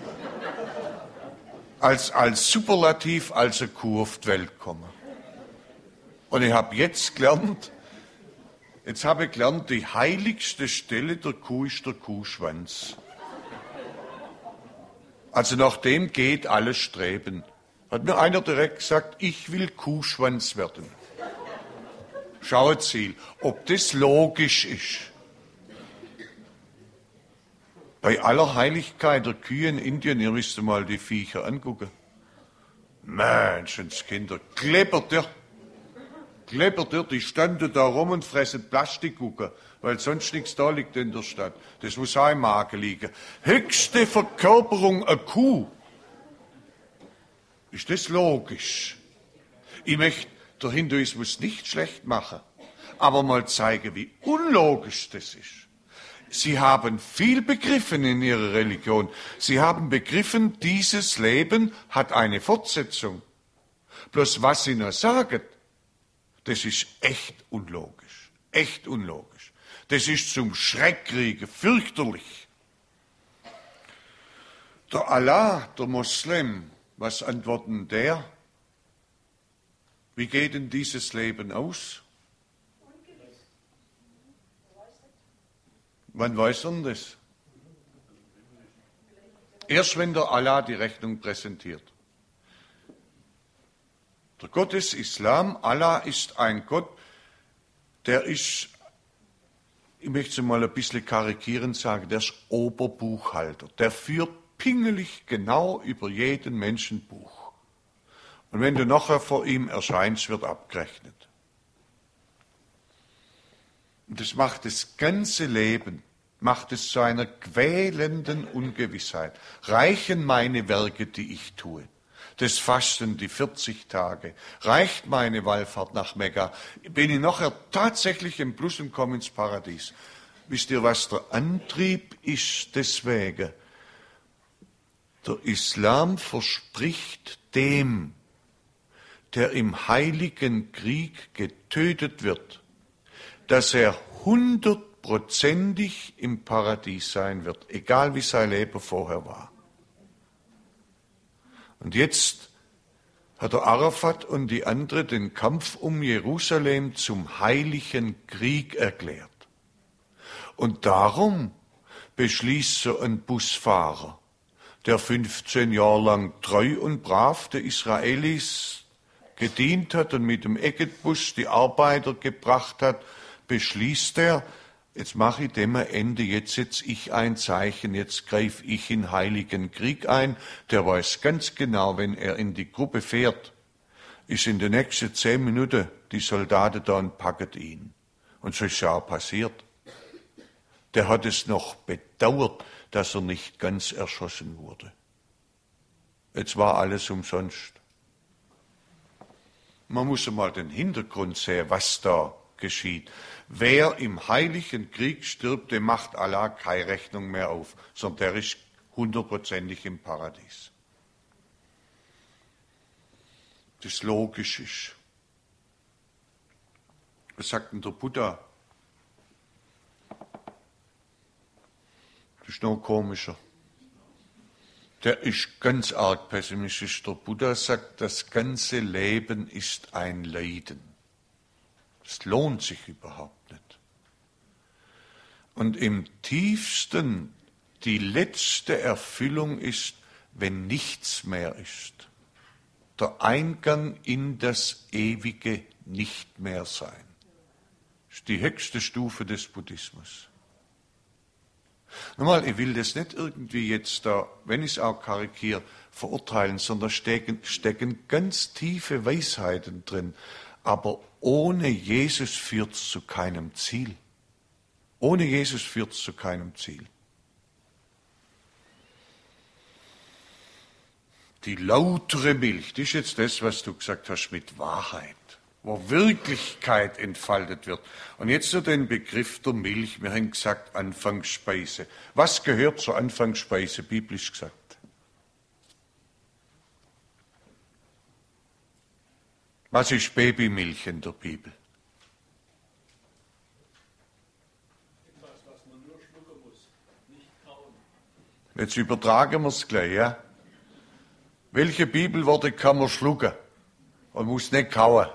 Als, als Superlativ als eine Kuh auf die Welt kommen. Und ich habe jetzt gelernt, jetzt habe ich gelernt, die heiligste Stelle der Kuh ist der Kuhschwanz. Also nach dem geht alles Streben. Hat mir einer direkt gesagt, ich will Kuhschwanz werden. Schau Ziel, ob das logisch ist. Bei aller Heiligkeit der Kühe in Indien, ihr müsst mal die Viecher angucken. Menschenskinder, kleppert ihr. Kleppert ihr, die standen da rum und fressen Plastikgucker, weil sonst nichts da liegt in der Stadt. Das muss auch im Magen liegen. Höchste Verkörperung, eine Kuh. Ist das logisch? Ich möchte den Hinduismus nicht schlecht machen, aber mal zeigen, wie unlogisch das ist. Sie haben viel begriffen in ihrer Religion. Sie haben begriffen, dieses Leben hat eine Fortsetzung. Bloß was sie nur sagen, das ist echt unlogisch. Echt unlogisch. Das ist zum Schreckkriegen, fürchterlich. Der Allah, der Moslem, was antworten der? Wie geht denn dieses Leben aus? Ungewiss. Weiß nicht. Wann weiß er denn das? Erst wenn der Allah die Rechnung präsentiert. Der Gott des Islam, Allah ist ein Gott, der ist, ich möchte es mal ein bisschen karikierend sagen, der ist Oberbuchhalter. Der führt pingelig genau über jeden Menschen Buch. Und wenn du nachher vor ihm erscheinst, wird abgerechnet. Und das macht das ganze Leben, macht es zu einer quälenden Ungewissheit. Reichen meine Werke, die ich tue? Das Fasten, die vierzig Tage, reicht meine Wallfahrt nach Mekka? Bin ich nachher tatsächlich im Plus und komme ins Paradies? Wisst ihr, was der Antrieb ist deswegen? Der Islam verspricht dem, der im Heiligen Krieg getötet wird, dass er hundertprozentig im Paradies sein wird, egal wie sein Leben vorher war. Und jetzt hat der Arafat und die anderen den Kampf um Jerusalem zum heiligen Krieg erklärt. Und darum beschließt so ein Busfahrer, der fünfzehn Jahre lang treu und brav der Israelis gedient hat und mit dem Ecketbus die Arbeiter gebracht hat, beschließt er, jetzt mache ich dem ein Ende, jetzt setze ich ein Zeichen, jetzt greife ich in Heiligen Krieg ein. Der weiß ganz genau, wenn er in die Gruppe fährt, ist in den nächsten zehn Minuten die Soldaten da und packen ihn. Und so ist ja auch passiert. Der hat es noch bedauert, dass er nicht ganz erschossen wurde. Jetzt war alles umsonst. Man muss einmal den Hintergrund sehen, was da geschieht. Wer im Heiligen Krieg stirbt, dem macht Allah keine Rechnung mehr auf, sondern der ist hundertprozentig im Paradies. Das logisch ist. Was sagt denn der Buddha? Das ist noch komischer. Der ist ganz arg pessimistisch. Der Buddha sagt, das ganze Leben ist ein Leiden. Es lohnt sich überhaupt nicht. Und im tiefsten, die letzte Erfüllung ist, wenn nichts mehr ist. Der Eingang in das ewige Nichtmehrsein. Das ist die höchste Stufe des Buddhismus. Nochmal, ich will das nicht irgendwie jetzt da, wenn ich es auch karikiere, verurteilen, sondern stecken, stecken ganz tiefe Weisheiten drin. Aber ohne Jesus führt es zu keinem Ziel. Ohne Jesus führt es zu keinem Ziel. Die lautere Milch, das ist jetzt das, was du gesagt hast mit Wahrheit, wo Wirklichkeit entfaltet wird. Und jetzt so den Begriff der Milch, wir haben gesagt Anfangsspeise. Was gehört zur Anfangsspeise, biblisch gesagt? Was ist Babymilch in der Bibel? Etwas, was man nur schlucken muss, nicht kauen. Jetzt übertragen wir es gleich, ja? Welche Bibelworte kann man schlucken und muss nicht kauen?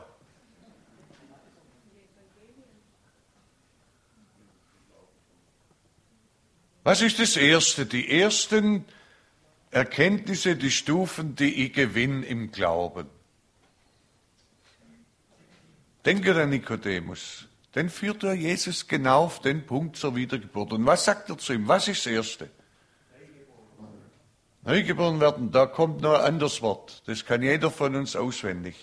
Was ist das Erste? Die ersten Erkenntnisse, die Stufen, die ich gewinne im Glauben. Denke an Nikodemus. Den führt er Jesus genau auf den Punkt zur Wiedergeburt. Und was sagt er zu ihm? Was ist das Erste? Neugeboren werden, da kommt noch ein anderes Wort. Das kann jeder von uns auswendig.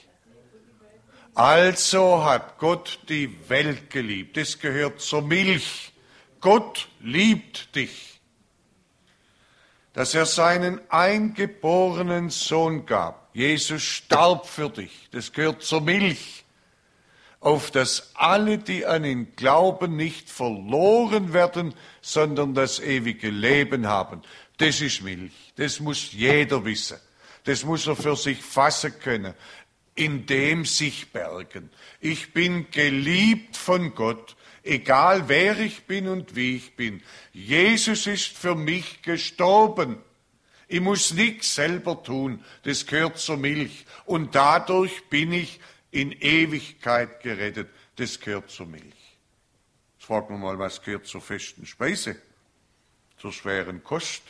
Also hat Gott die Welt geliebt. Das gehört zur Milch. Gott liebt dich. Dass er seinen eingeborenen Sohn gab. Jesus starb für dich. Das gehört zur Milch. Auf dass alle, die an ihn glauben, nicht verloren werden, sondern das ewige Leben haben. Das ist Milch. Das muss jeder wissen. Das muss er für sich fassen können. In dem sich bergen. Ich bin geliebt von Gott, egal wer ich bin und wie ich bin. Jesus ist für mich gestorben. Ich muss nichts selber tun. Das gehört zur Milch. Und dadurch bin ich in Ewigkeit gerettet. Das gehört zur Milch. Jetzt fragen wir mal, was gehört zur festen Speise? Zur schweren Kost?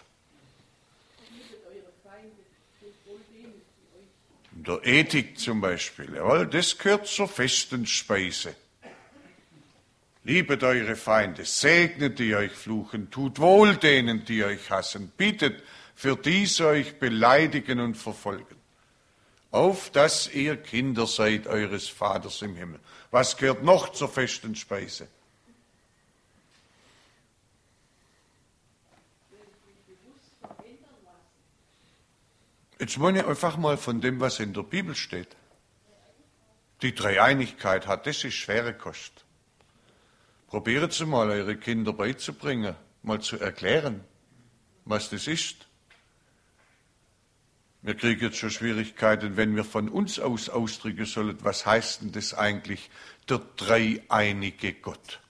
In der Ethik zum Beispiel, jawohl, das gehört zur festen Speise. Liebet eure Feinde, segnet die euch fluchen, tut wohl denen, die euch hassen, bittet für die euch beleidigen und verfolgen, auf dass ihr Kinder seid eures Vaters im Himmel. Was gehört noch zur festen Speise? Jetzt meine ich einfach mal von dem, was in der Bibel steht. Die Dreieinigkeit hat, das ist schwere Kost. Probiert Sie mal, eure Kinder beizubringen, mal zu erklären, was das ist. Wir kriegen jetzt schon Schwierigkeiten, wenn wir von uns aus ausdrücken sollen, was heißt denn das eigentlich, der dreieinige Gott?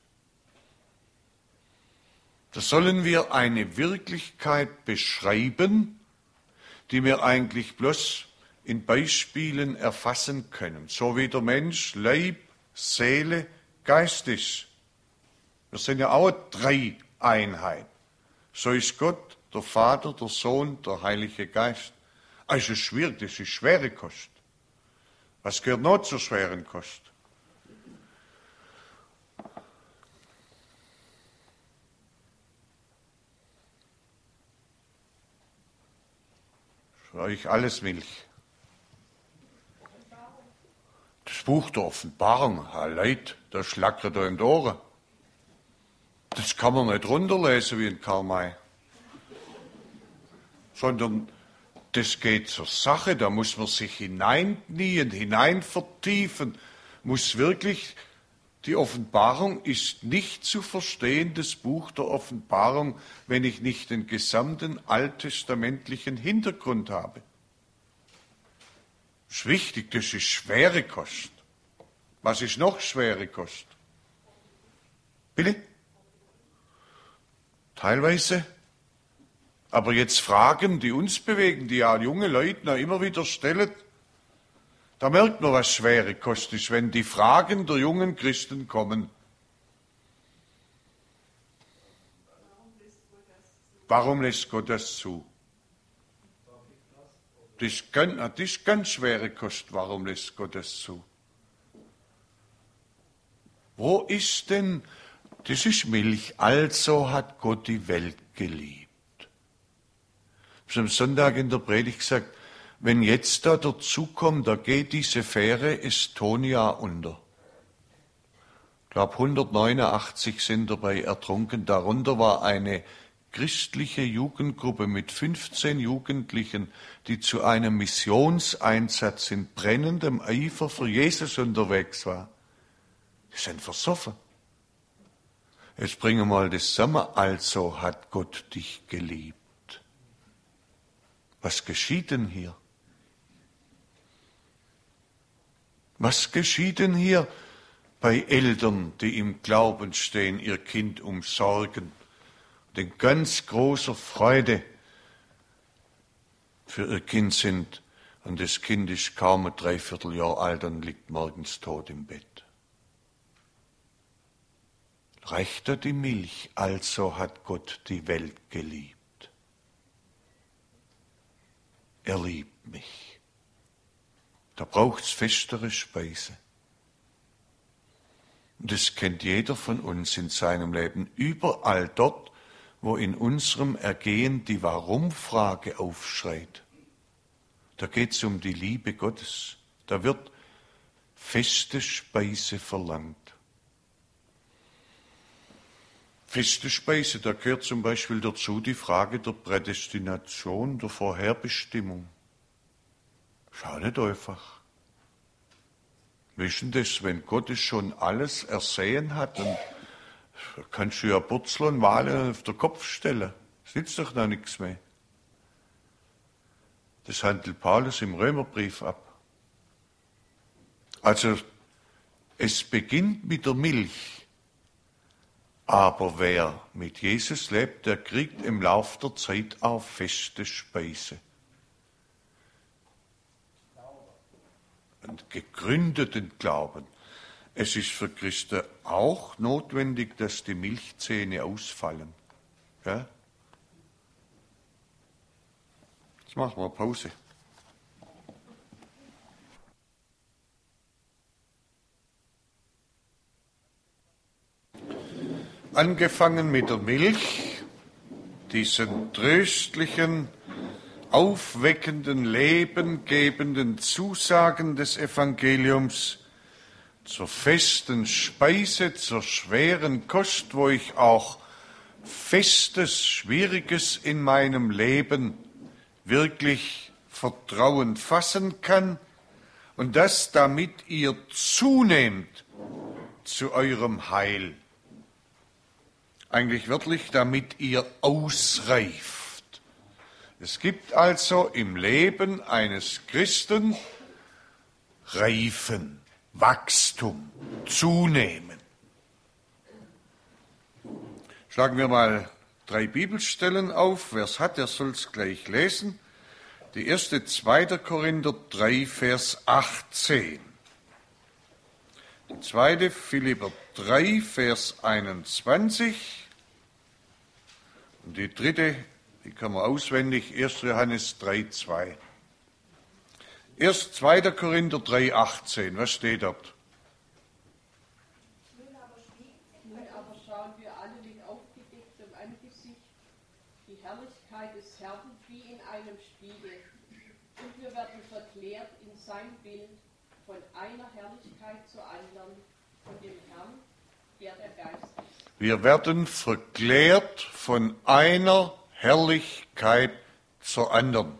Da sollen wir eine Wirklichkeit beschreiben, die wir eigentlich bloß in Beispielen erfassen können. So wie der Mensch Leib, Seele, Geist ist. Wir sind ja auch drei Einheit. So ist Gott, der Vater, der Sohn, der Heilige Geist. Also schwierig, das ist schwere Kost. Was gehört noch zur schweren Kost? Für euch alles Milch. Das Buch der Offenbarung, Herr Leid, da schlackert da in die Ohren. Das kann man nicht runterlesen wie in Karl May. Sondern das geht zur Sache, da muss man sich hineinknien, hinein vertiefen, muss wirklich, die Offenbarung ist nicht zu verstehen, das Buch der Offenbarung, wenn ich nicht den gesamten alttestamentlichen Hintergrund habe. Das ist wichtig, das ist schwere Kost. Was ist noch schwere Kost? Bitte? Teilweise. Aber jetzt Fragen, die uns bewegen, die ja junge Leute noch immer wieder stellen, da merkt man, was schwere Kost ist, wenn die Fragen der jungen Christen kommen. Warum lässt Gott das zu? Das ist ganz, das ist ganz schwere Kost. Warum lässt Gott das zu? Wo ist denn, das ist Milch, also hat Gott die Welt geliebt. Ich habe am Sonntag in der Predigt gesagt, wenn jetzt da dazukommt, da geht diese Fähre Estonia unter. Ich glaube, hundertneunundachtzig sind dabei ertrunken. Darunter war eine christliche Jugendgruppe mit fünfzehn Jugendlichen, die zu einem Missionseinsatz in brennendem Eifer für Jesus unterwegs war. Die sind versoffen. Jetzt bringen wir mal das zusammen. Also hat Gott dich geliebt. Was geschieht denn hier? Was geschieht denn hier bei Eltern, die im Glauben stehen, ihr Kind umsorgen, in ganz großer Freude für ihr Kind sind und das Kind ist kaum ein Dreivierteljahr alt und liegt morgens tot im Bett? Reicht da die Milch, also hat Gott die Welt geliebt. Er liebt mich. Da braucht's festere Speise. Und das kennt jeder von uns in seinem Leben. Überall dort, wo in unserem Ergehen die Warum-Frage aufschreit. Da geht es um die Liebe Gottes. Da wird feste Speise verlangt. Feste Speise, da gehört zum Beispiel dazu die Frage der Prädestination, der Vorherbestimmung. Schau nicht einfach. Wissen das, wenn Gott es schon alles ersehen hat, dann kannst du ja Purzel und Wale auf den Kopf stellen. Es nützt doch noch nichts mehr. Das handelt Paulus im Römerbrief ab. Also, es beginnt mit der Milch. Aber wer mit Jesus lebt, der kriegt im Lauf der Zeit auch feste Speise. Und gegründeten Glauben. Es ist für Christen auch notwendig, dass die Milchzähne ausfallen. Ja? Jetzt machen wir Pause. Angefangen mit der Milch, diesen tröstlichen, aufweckenden, lebengebenden Zusagen des Evangeliums, zur festen Speise, zur schweren Kost, wo ich auch Festes, Schwieriges in meinem Leben wirklich vertrauend fassen kann und das, damit ihr zunehmt zu eurem Heil. Eigentlich wörtlich, damit ihr ausreift. Es gibt also im Leben eines Christen Reifen, Wachstum, Zunehmen. Schlagen wir mal drei Bibelstellen auf. Wer es hat, der soll es gleich lesen. Die erste, zweiter Korinther drei, Vers achtzehn. Die zweite, Philipper drei, Vers einundzwanzig. Und die dritte, die kann man auswendig, erster Johannes drei, zwei. Erst zweiter Korinther drei, achtzehn. Was steht dort? Nun aber, Nun aber schauen wir alle mit aufgedecktem Angesicht die Herrlichkeit des Herrn wie in einem Spiegel. Und wir werden verklärt in sein Bild von einer Herrlichkeit zur anderen, von dem Herrn, der der Geist ist. Wir werden verklärt von einer Herrlichkeit zur anderen.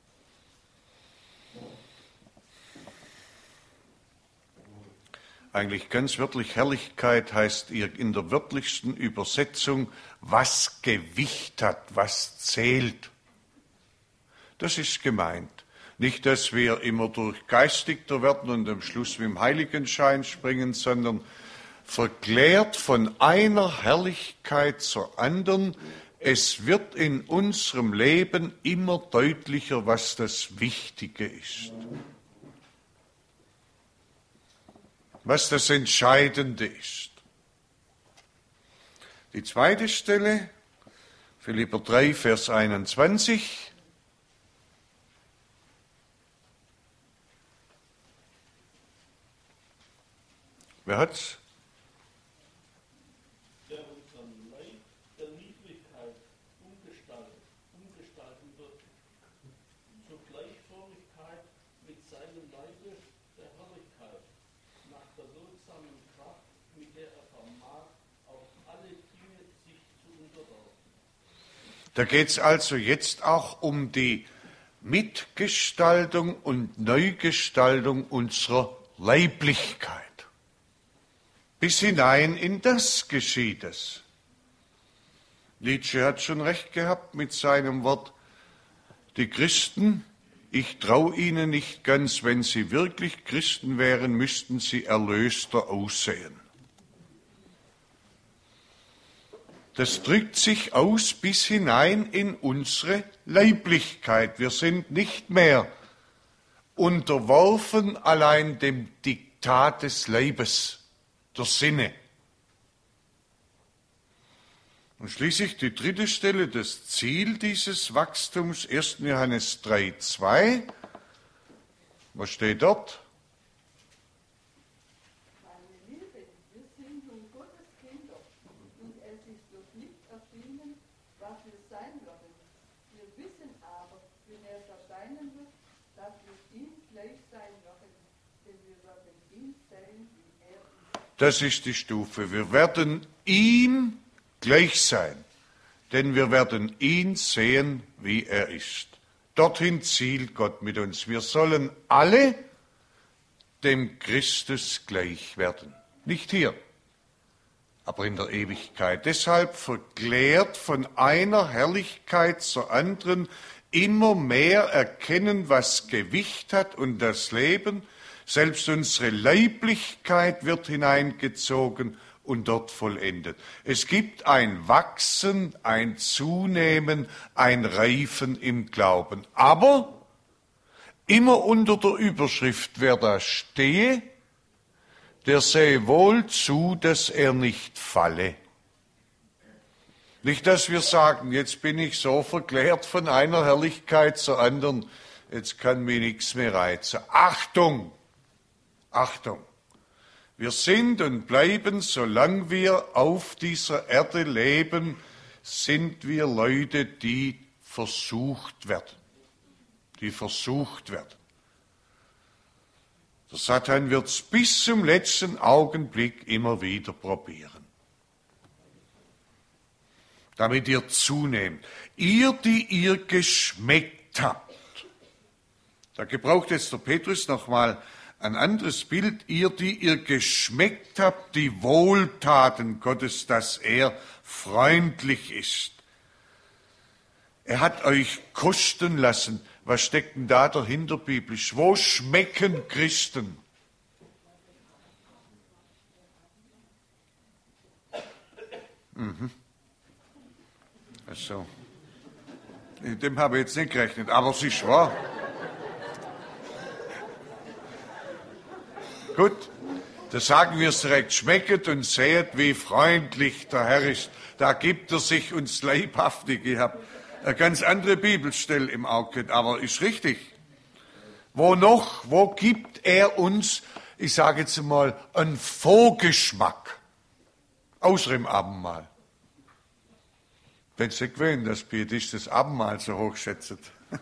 Eigentlich ganz wörtlich, Herrlichkeit heißt in der wörtlichsten Übersetzung, was Gewicht hat, was zählt. Das ist gemeint. Nicht, dass wir immer durchgeistigter werden und am Schluss mit dem Heiligenschein springen, sondern verklärt von einer Herrlichkeit zur anderen. Es wird in unserem Leben immer deutlicher, was das Wichtige ist. Was das Entscheidende ist. Die zweite Stelle, Philipper drei, Vers einundzwanzig. Wer hat's? Der unseren Leib der Niedrigkeit umgestaltet, umgestalten wird, zur Gleichförmigkeit mit seinem Leibe der Herrlichkeit, nach der wirksamen Kraft, mit der er vermag, auf alle Dinge sich zu unterwerfen. Da geht es also jetzt auch um die Mitgestaltung und Neugestaltung unserer Leiblichkeit. Bis hinein in das geschieht es. Nietzsche hat schon recht gehabt mit seinem Wort, die Christen, ich traue ihnen nicht ganz, wenn sie wirklich Christen wären, müssten sie erlöster aussehen. Das drückt sich aus bis hinein in unsere Leiblichkeit. Wir sind nicht mehr unterworfen allein dem Diktat des Leibes, der Sinne. Und schließlich die dritte Stelle, das Ziel dieses Wachstums, erster Johannes drei, zwei. Was steht dort? Meine Liebe, wir sind nun Gottes Kinder und es ist noch nicht erschienen, Das ist die Stufe. Wir werden ihm gleich sein, denn wir werden ihn sehen, wie er ist. Dorthin zielt Gott mit uns. Wir sollen alle dem Christus gleich werden. Nicht hier, aber in der Ewigkeit. Deshalb verklärt von einer Herrlichkeit zur anderen immer mehr erkennen, was Gewicht hat und das Leben. Selbst unsere Leiblichkeit wird hineingezogen und dort vollendet. Es gibt ein Wachsen, ein Zunehmen, ein Reifen im Glauben. Aber immer unter der Überschrift, wer da stehe, der sehe wohl zu, dass er nicht falle. Nicht, dass wir sagen, jetzt bin ich so verklärt von einer Herrlichkeit zur anderen, jetzt kann mich nichts mehr reizen. Achtung! Achtung! Wir sind und bleiben, solange wir auf dieser Erde leben, sind wir Leute, die versucht werden. Die versucht werden. Der Satan wird es bis zum letzten Augenblick immer wieder probieren. Damit ihr zunehmt. Ihr, die ihr geschmeckt habt. Da gebraucht jetzt der Petrus nochmal ein anderes Bild. Ihr, die ihr geschmeckt habt, die Wohltaten Gottes, dass er freundlich ist. Er hat euch kosten lassen. Was steckt denn da dahinter biblisch? Wo schmecken Christen? Mhm. Also, mit dem habe ich jetzt nicht gerechnet, aber es ist wahr. Gut, da sagen wir es direkt, schmecket und sehet, wie freundlich der Herr ist. Da gibt er sich uns leibhaftig. Ich habe eine ganz andere Bibelstelle im Auge, aber ist richtig. Wo noch, wo gibt er uns, ich sage jetzt mal, einen Vorgeschmack, außer im Abendmahl? Wenn Sie gewöhnen, dass Pietist das Abendmahl so hoch schätzt.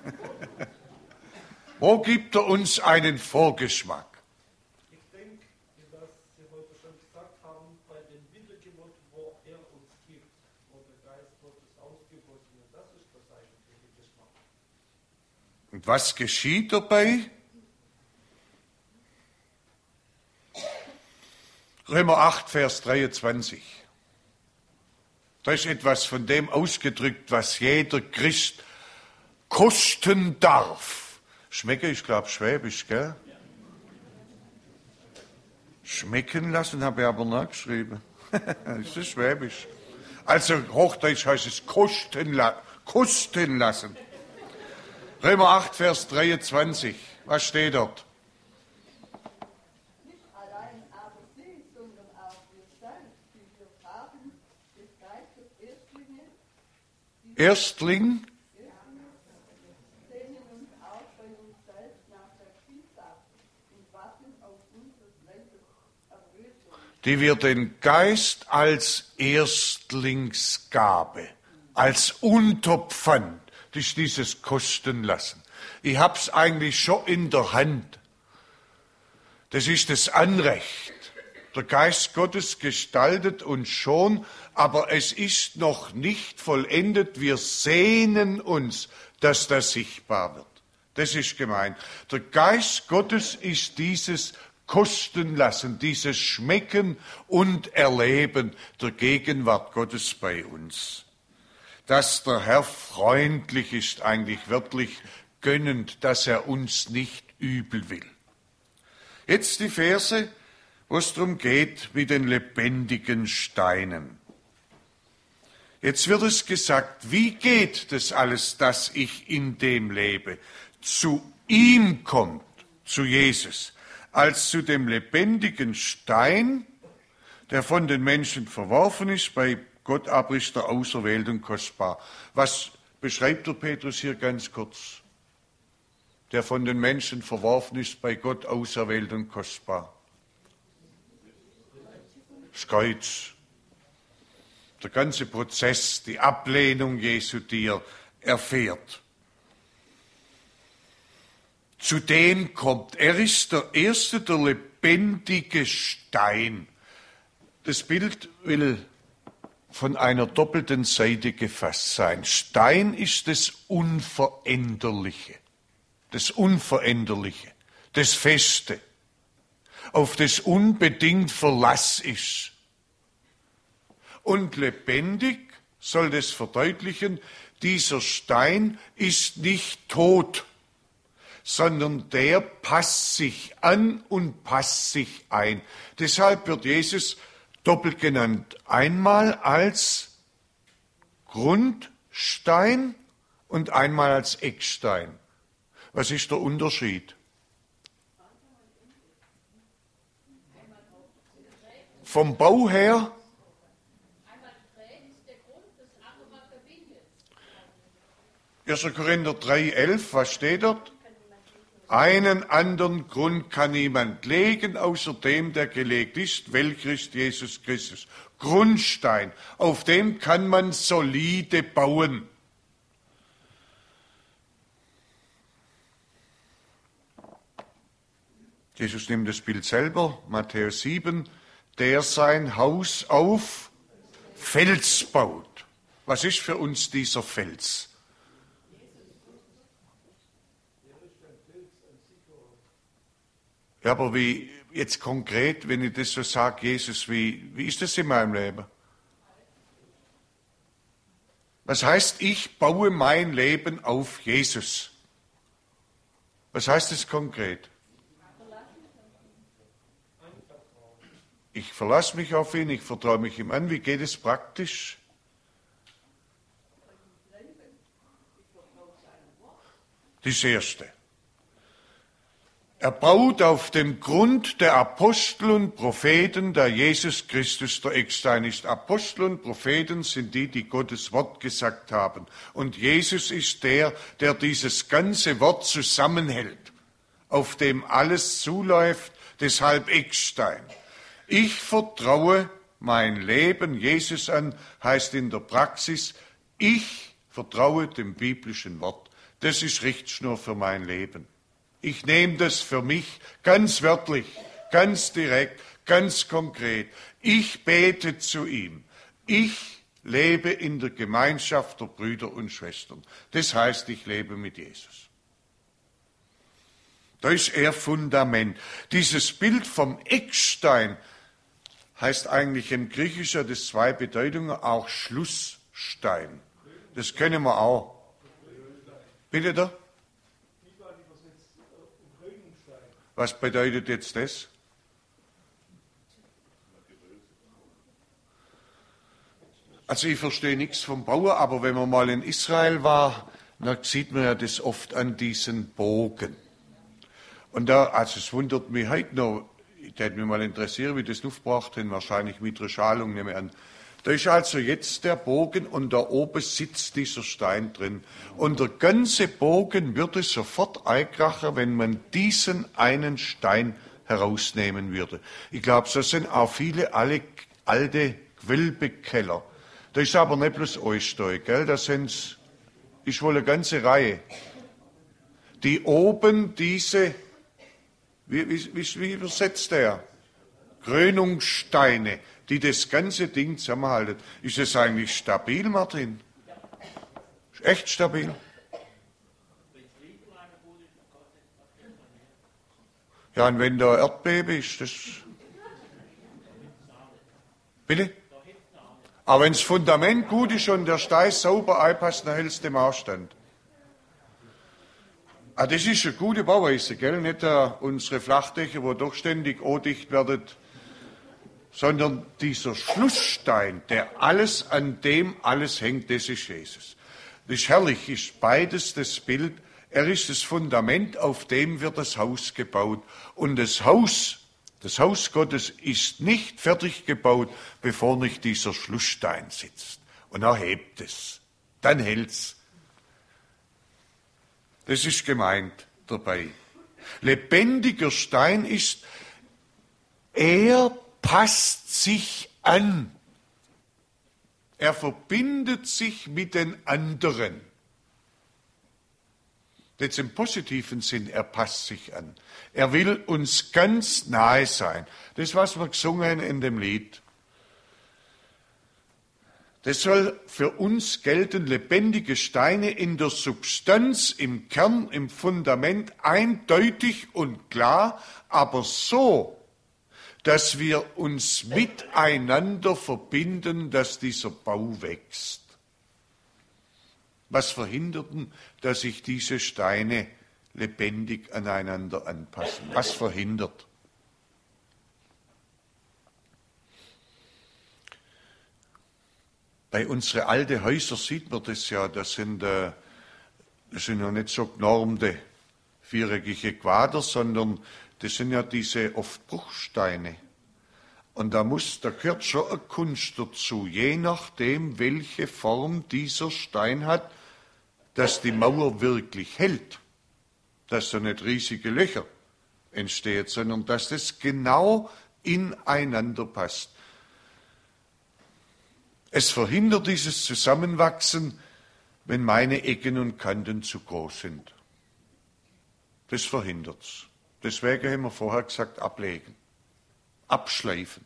Wo gibt er uns einen Vorgeschmack? Ich denke, was Sie heute schon gesagt haben, bei dem Wiedergeburt, wo er uns gibt, wo der Geist Gottes ausgegossen wird, das ist das eigentliche Geschmack. Und was geschieht dabei? Römer acht, Vers dreiundzwanzig. Da ist etwas von dem ausgedrückt, was jeder Christ kosten darf. Schmecken, ich glaube, Schwäbisch, gell? Schmecken lassen habe ich aber nachgeschrieben. Das ist Schwäbisch. Also Hochdeutsch heißt es kosten, la- kosten lassen. Römer acht, Vers dreiundzwanzig. Was steht dort? Nicht allein aber sie, sondern auch wir selbst, die wir haben, des Geistes Erstlinge, Erstling, sehnen uns auch bei uns selbst nach der Vielfalt und warten auf unseres Lebens Erlösung. die wir den Geist als Erstlingsgabe, als Unterpfand, das ist dieses Kosten lassen. Ich hab's eigentlich schon in der Hand. Das ist das Anrecht. Der Geist Gottes gestaltet uns schon, aber es ist noch nicht vollendet. Wir sehnen uns, dass das sichtbar wird. Das ist gemeint. Der Geist Gottes ist dieses Kosten lassen, dieses Schmecken und Erleben der Gegenwart Gottes bei uns. Dass der Herr freundlich ist, eigentlich wirklich gönnend, dass er uns nicht übel will. Jetzt die Verse, wo es darum geht, wie den lebendigen Steinen. Jetzt wird es gesagt, wie geht das alles, dass ich in dem lebe? Zu ihm kommt, zu Jesus, als zu dem lebendigen Stein, der von den Menschen verworfen ist, bei Gott aber ist er auserwählt und kostbar. Was beschreibt der Petrus hier ganz kurz? Der von den Menschen verworfen ist, bei Gott auserwählt und kostbar. Das Kreuz. Der ganze Prozess, die Ablehnung Jesu, die er erfährt. Zu dem kommt. Er ist der erste, der lebendige Stein. Das Bild will von einer doppelten Seite gefasst sein. Stein ist das Unveränderliche, das Unveränderliche, das Feste, auf das unbedingt Verlass ist. Und lebendig soll das verdeutlichen, dieser Stein ist nicht tot, sondern der passt sich an und passt sich ein. Deshalb wird Jesus doppelt genannt. Einmal als Grundstein und einmal als Eckstein. Was ist der Unterschied? Vom Bau her? erster Korinther drei, elf, was steht dort? Einen anderen Grund kann niemand legen, außer dem, der gelegt ist, welcher ist Jesus Christus. Grundstein, auf dem kann man solide bauen. Jesus nimmt das Bild selber, Matthäus sieben, der sein Haus auf Fels baut. Was ist für uns dieser Fels? Ja, aber wie jetzt konkret, wenn ich das so sage, Jesus, wie, wie ist das in meinem Leben? Was heißt, ich baue mein Leben auf Jesus? Was heißt das konkret? Ich verlasse mich auf ihn, ich vertraue mich ihm an. Wie geht es praktisch? Das Erste. Er baut auf dem Grund der Apostel und Propheten, da Jesus Christus der Eckstein ist. Apostel und Propheten sind die, die Gottes Wort gesagt haben. Und Jesus ist der, der dieses ganze Wort zusammenhält, auf dem alles zuläuft, deshalb Eckstein. Ich vertraue mein Leben Jesus an, heißt in der Praxis, ich vertraue dem biblischen Wort. Das ist Richtschnur für mein Leben. Ich nehme das für mich ganz wörtlich, ganz direkt, ganz konkret. Ich bete zu ihm. Ich lebe in der Gemeinschaft der Brüder und Schwestern. Das heißt, ich lebe mit Jesus. Da ist er Fundament. Dieses Bild vom Eckstein heißt eigentlich im Griechischen, das zwei Bedeutungen, auch Schlussstein. Das kennen wir auch. Bitte da? Was bedeutet jetzt das? Also ich verstehe nichts vom Bauen, aber wenn man mal in Israel war, dann sieht man ja das oft an diesen Bogen. Und da, also es wundert mich heute noch, ich würde mich mal interessieren, wie das aufgebracht haben, wahrscheinlich mit einer Schalung, nehme ich an. Da ist also jetzt der Bogen und da oben sitzt dieser Stein drin. Und der ganze Bogen würde sofort einkrachen, wenn man diesen einen Stein herausnehmen würde. Ich glaube, so sind auch viele alle alte Gewölbekeller. Da ist aber nicht bloß ein Stein, gell? Da sind's, ist wohl eine ganze Reihe. Die oben diese, wie, wie, wie übersetzt der? Krönungssteine, die das ganze Ding zusammenhalten. Ist es eigentlich stabil, Martin? Ist echt stabil? Ja, und wenn da Erdbeben ist, das... Bitte? Aber wenn das Fundament gut ist und der Stein sauber einpasst, dann hält es dem Aufstand. Ah, das ist eine gute Bauweise, gell? Nicht uh, unsere Flachdächer, wo doch ständig undicht werden, sondern dieser Schlussstein, der alles, an dem alles hängt, das ist Jesus. Das ist herrlich, ist beides das Bild. Er ist das Fundament, auf dem wird das Haus gebaut. Und das Haus, das Haus Gottes ist nicht fertig gebaut, bevor nicht dieser Schlussstein sitzt. Und er hebt es. Dann hält's. Das ist gemeint dabei. Lebendiger Stein ist, er passt sich an. Er verbindet sich mit den anderen. Jetzt im positiven Sinn, er passt sich an. Er will uns ganz nahe sein. Das, was wir gesungen haben in dem Lied. Das soll für uns gelten, lebendige Steine in der Substanz, im Kern, im Fundament, eindeutig und klar, aber so, dass wir uns miteinander verbinden, dass dieser Bau wächst. Was verhindert denn, dass sich diese Steine lebendig aneinander anpassen? Was verhindert? Bei unseren alten Häusern sieht man das ja, das sind, äh, das sind ja nicht so genormte viereckige Quader, sondern das sind ja diese oft Bruchsteine. Und da muss, da gehört schon eine Kunst dazu, je nachdem, welche Form dieser Stein hat, dass die Mauer wirklich hält, dass da nicht riesige Löcher entstehen, sondern dass das genau ineinander passt. Es verhindert dieses Zusammenwachsen, wenn meine Ecken und Kanten zu groß sind. Das verhindert's. Deswegen haben wir vorher gesagt, ablegen, abschleifen.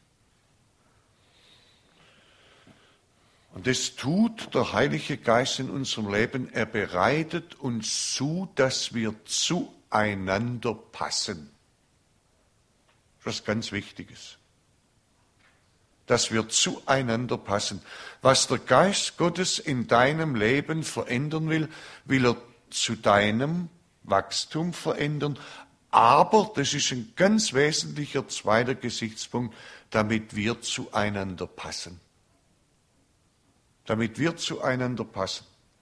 Und das tut der Heilige Geist in unserem Leben. Er bereitet uns zu, dass wir zueinander passen. Das ist was ganz Wichtiges. Dass wir zueinander passen. Was der Geist Gottes in deinem Leben verändern will, will er zu deinem Wachstum verändern. Aber, das ist ein ganz wesentlicher zweiter Gesichtspunkt, damit wir zueinander passen. Damit wir zueinander passen.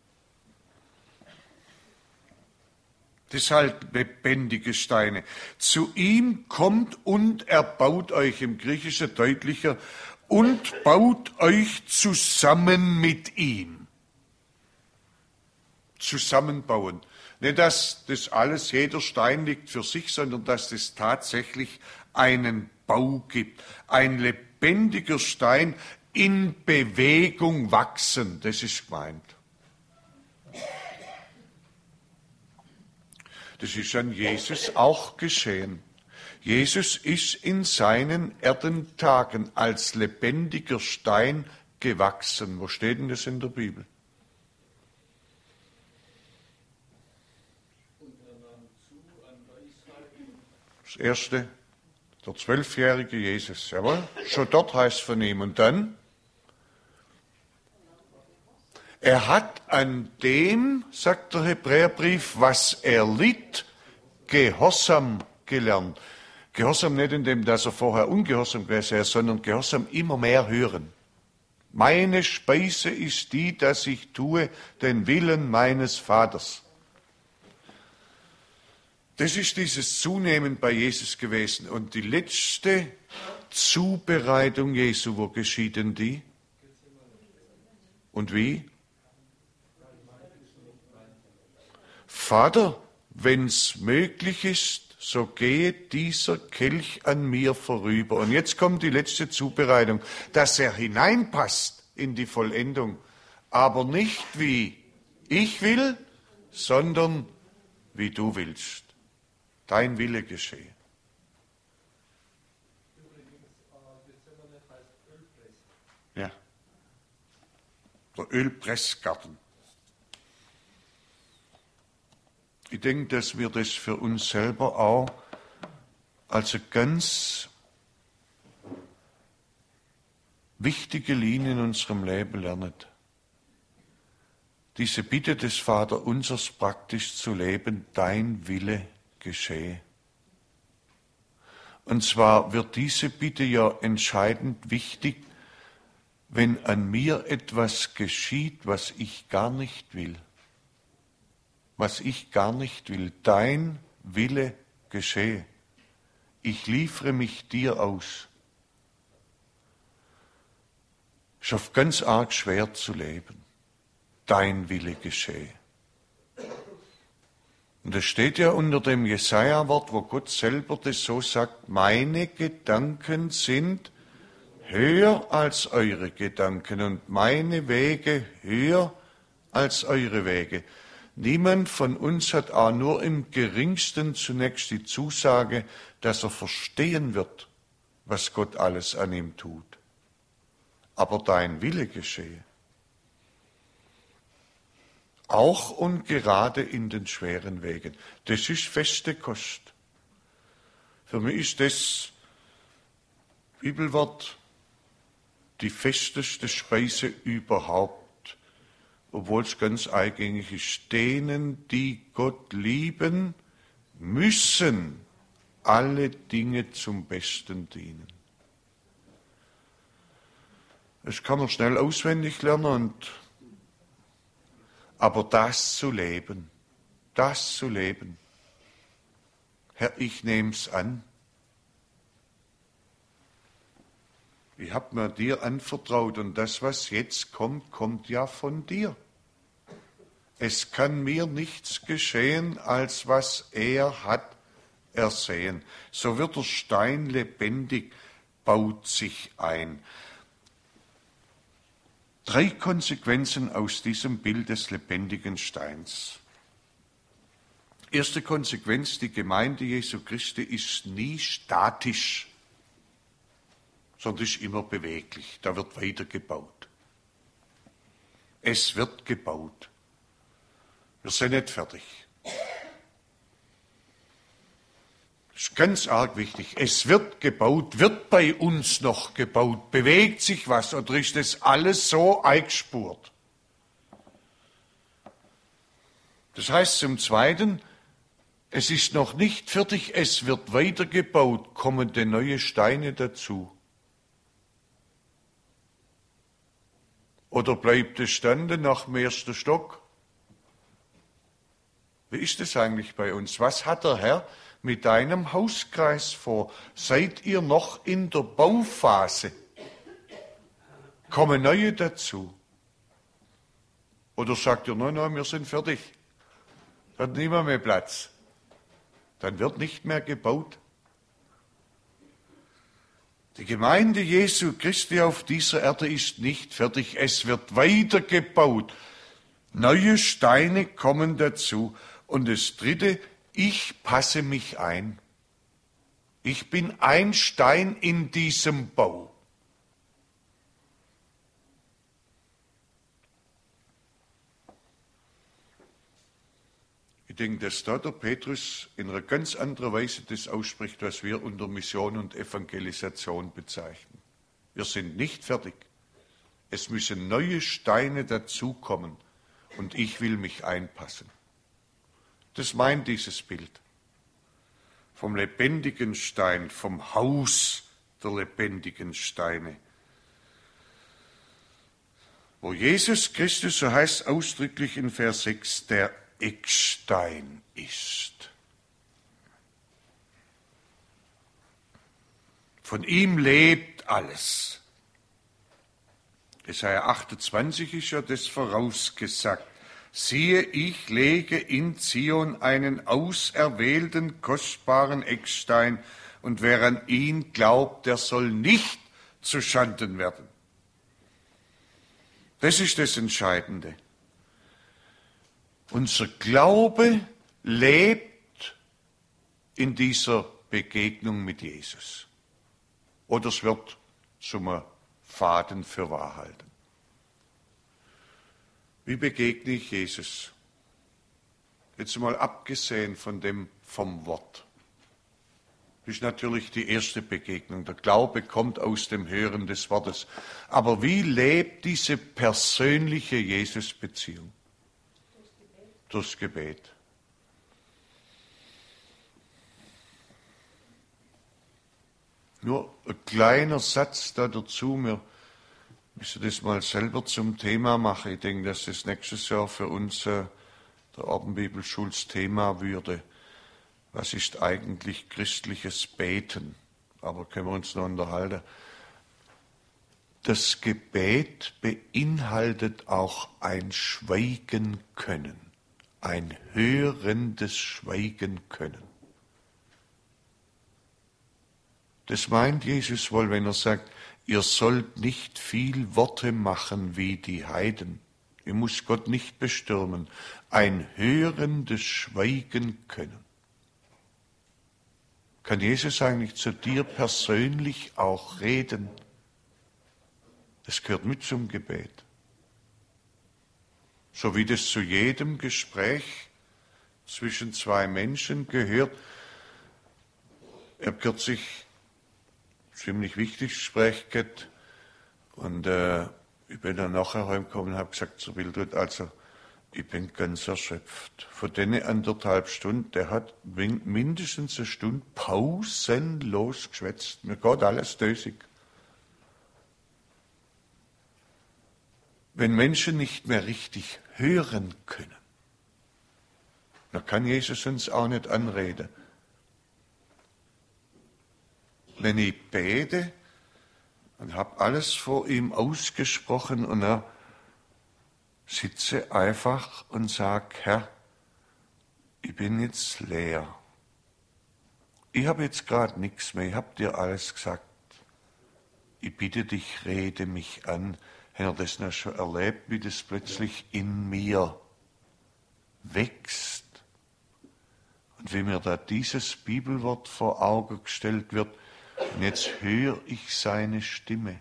Deshalb lebendige Steine. Zu ihm kommt und er baut euch, im Griechischen deutlicher, und baut euch zusammen mit ihm. Zusammenbauen. Nicht, dass das alles, jeder Stein liegt für sich, sondern dass es tatsächlich einen Bau gibt. Ein lebendiger Stein in Bewegung wachsen, das ist gemeint. Das ist an Jesus auch geschehen. Jesus ist in seinen Erdentagen als lebendiger Stein gewachsen. Wo steht denn das in der Bibel? Das erste, der zwölfjährige Jesus, jawohl, schon dort heißt es von ihm. Und dann? Er hat an dem, sagt der Hebräerbrief, was er litt, Gehorsam gelernt. Gehorsam nicht in dem, dass er vorher ungehorsam gewesen ist, sondern Gehorsam immer mehr hören. Meine Speise ist die, dass ich tue den Willen meines Vaters. Das ist dieses Zunehmen bei Jesus gewesen. Und die letzte Zubereitung Jesu, wo geschieht denn die? Und wie? Vater, wenn's möglich ist, so gehe dieser Kelch an mir vorüber. Und jetzt kommt die letzte Zubereitung, dass er hineinpasst in die Vollendung, aber nicht wie ich will, sondern wie du willst. Dein Wille geschehe. Ja. Der Ölpressgarten. Ich denke, dass wir das für uns selber auch als eine ganz wichtige Linie in unserem Leben lernen. Diese Bitte des Vaterunsers praktisch zu leben, dein Wille geschehe. Und zwar wird diese Bitte ja entscheidend wichtig, wenn an mir etwas geschieht, was ich gar nicht will. Was ich gar nicht will, dein Wille geschehe. Ich liefere mich dir aus. Ist oft ganz arg schwer zu leben. Dein Wille geschehe. Und es steht ja unter dem Jesaja-Wort, wo Gott selber das so sagt, meine Gedanken sind höher als eure Gedanken und meine Wege höher als eure Wege. Niemand von uns hat auch nur im geringsten zunächst die Zusage, dass er verstehen wird, was Gott alles an ihm tut. Aber dein Wille geschehe. auch und gerade in den schweren Wegen. Das ist feste Kost. Für mich ist das Bibelwort die festeste Speise überhaupt, obwohl es ganz eingängig ist. Denen, die Gott lieben, müssen alle Dinge zum Besten dienen. Das kann man schnell auswendig lernen, und, aber das zu leben, das zu leben, Herr, ich nehm's an. Ich habe mir dir anvertraut, und das, was jetzt kommt, kommt ja von dir. Es kann mir nichts geschehen, als was er hat ersehen. So wird der Stein lebendig, baut sich ein. Drei Konsequenzen aus diesem Bild des lebendigen Steins. Erste Konsequenz, die Gemeinde Jesu Christi ist nie statisch, sondern ist immer beweglich. Da wird weiter gebaut. Es wird gebaut. Wir sind nicht fertig. Das ist ganz arg wichtig. Es wird gebaut, wird bei uns noch gebaut. Bewegt sich was, oder ist das alles so eingespurt? Das heißt zum Zweiten, es ist noch nicht fertig, es wird weitergebaut, kommen denn neue Steine dazu. Oder bleibt es standen nach dem ersten Stock? Wie ist es eigentlich bei uns? Was hat der Herr mit deinem Hauskreis vor? Seid ihr noch in der Bauphase? Kommen neue dazu? Oder sagt ihr, nein, nein, wir sind fertig. Hat niemand mehr Platz. Dann wird nicht mehr gebaut. Die Gemeinde Jesu Christi auf dieser Erde ist nicht fertig. Es wird weitergebaut. Neue Steine kommen dazu. Und das Dritte, ich passe mich ein. Ich bin ein Stein in diesem Bau. Ich denke, dass da der Petrus in einer ganz anderen Weise das ausspricht, was wir unter Mission und Evangelisation bezeichnen. Wir sind nicht fertig. Es müssen neue Steine dazukommen, und ich will mich einpassen. Das meint dieses Bild. Vom lebendigen Stein, vom Haus der lebendigen Steine. Wo Jesus Christus, so heißt es ausdrücklich in Vers sechs, der Eckstein ist. Von ihm lebt alles. Jesaja achtundzwanzig ist ja das vorausgesagt. Siehe, ich lege in Zion einen auserwählten, kostbaren Eckstein, und wer an ihn glaubt, der soll nicht zuschanden werden. Das ist das Entscheidende. Unser Glaube lebt in dieser Begegnung mit Jesus. Oder es wird zum Faden für Wahrhalten. Wie begegne ich Jesus? Jetzt mal abgesehen von dem vom Wort. Das ist natürlich die erste Begegnung. Der Glaube kommt aus dem Hören des Wortes. Aber wie lebt diese persönliche Jesus-Beziehung? Durchs Gebet. Nur ein kleiner Satz da dazu. Wir müssen das mal selber zum Thema machen. Ich denke, dass das nächstes Jahr für uns äh, der Abendbibelschuls-Thema würde. Was ist eigentlich christliches Beten? Aber können wir uns noch unterhalten. Das Gebet beinhaltet auch ein Schweigen können. Ein hörendes Schweigen können. Das meint Jesus wohl, wenn er sagt, ihr sollt nicht viel Worte machen wie die Heiden. Ihr müsst Gott nicht bestürmen. Ein hörendes Schweigen können. Kann Jesus eigentlich zu dir persönlich auch reden? Das gehört mit zum Gebet. so wie das zu jedem Gespräch zwischen zwei Menschen gehört. Ich habe kürzlich ein ziemlich wichtiges Gespräch gehabt und äh, ich bin dann nachher heimgekommen und habe gesagt zu Wildrut, also ich bin ganz erschöpft. Von denen anderthalb Stunden, der hat mindestens eine Stunde pausenlos geschwätzt. Mir geht alles dösig. Wenn Menschen nicht mehr richtig hören können, dann kann Jesus uns auch nicht anreden. Wenn ich bete und habe alles vor ihm ausgesprochen und er sitze einfach und sage, Herr, ich bin jetzt leer. Ich habe jetzt gerade nichts mehr, ich habe dir alles gesagt. Ich bitte dich, rede mich an. Habt ihr das noch schon erlebt, wie das plötzlich in mir wächst? Und wie mir da dieses Bibelwort vor Augen gestellt wird, und jetzt höre ich seine Stimme.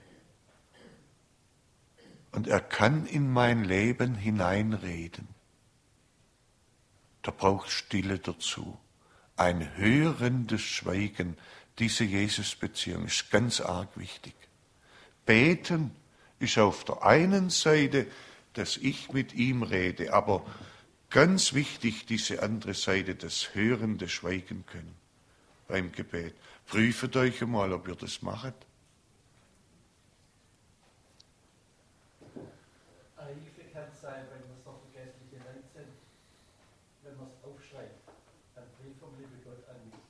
Und er kann in mein Leben hineinreden. Da braucht Stille dazu. Ein hörendes Schweigen, diese Jesus-Beziehung ist ganz arg wichtig. Beten ist auf der einen Seite, dass ich mit ihm rede, aber ganz wichtig diese andere Seite, das hörende Schweigen können beim Gebet. Prüft euch einmal, ob ihr das macht. Eine Hilfe kann sein, wenn wir es noch vergessliche Leute sind, wenn man es aufschreibt, ein Brief vom lieben Gott an mich.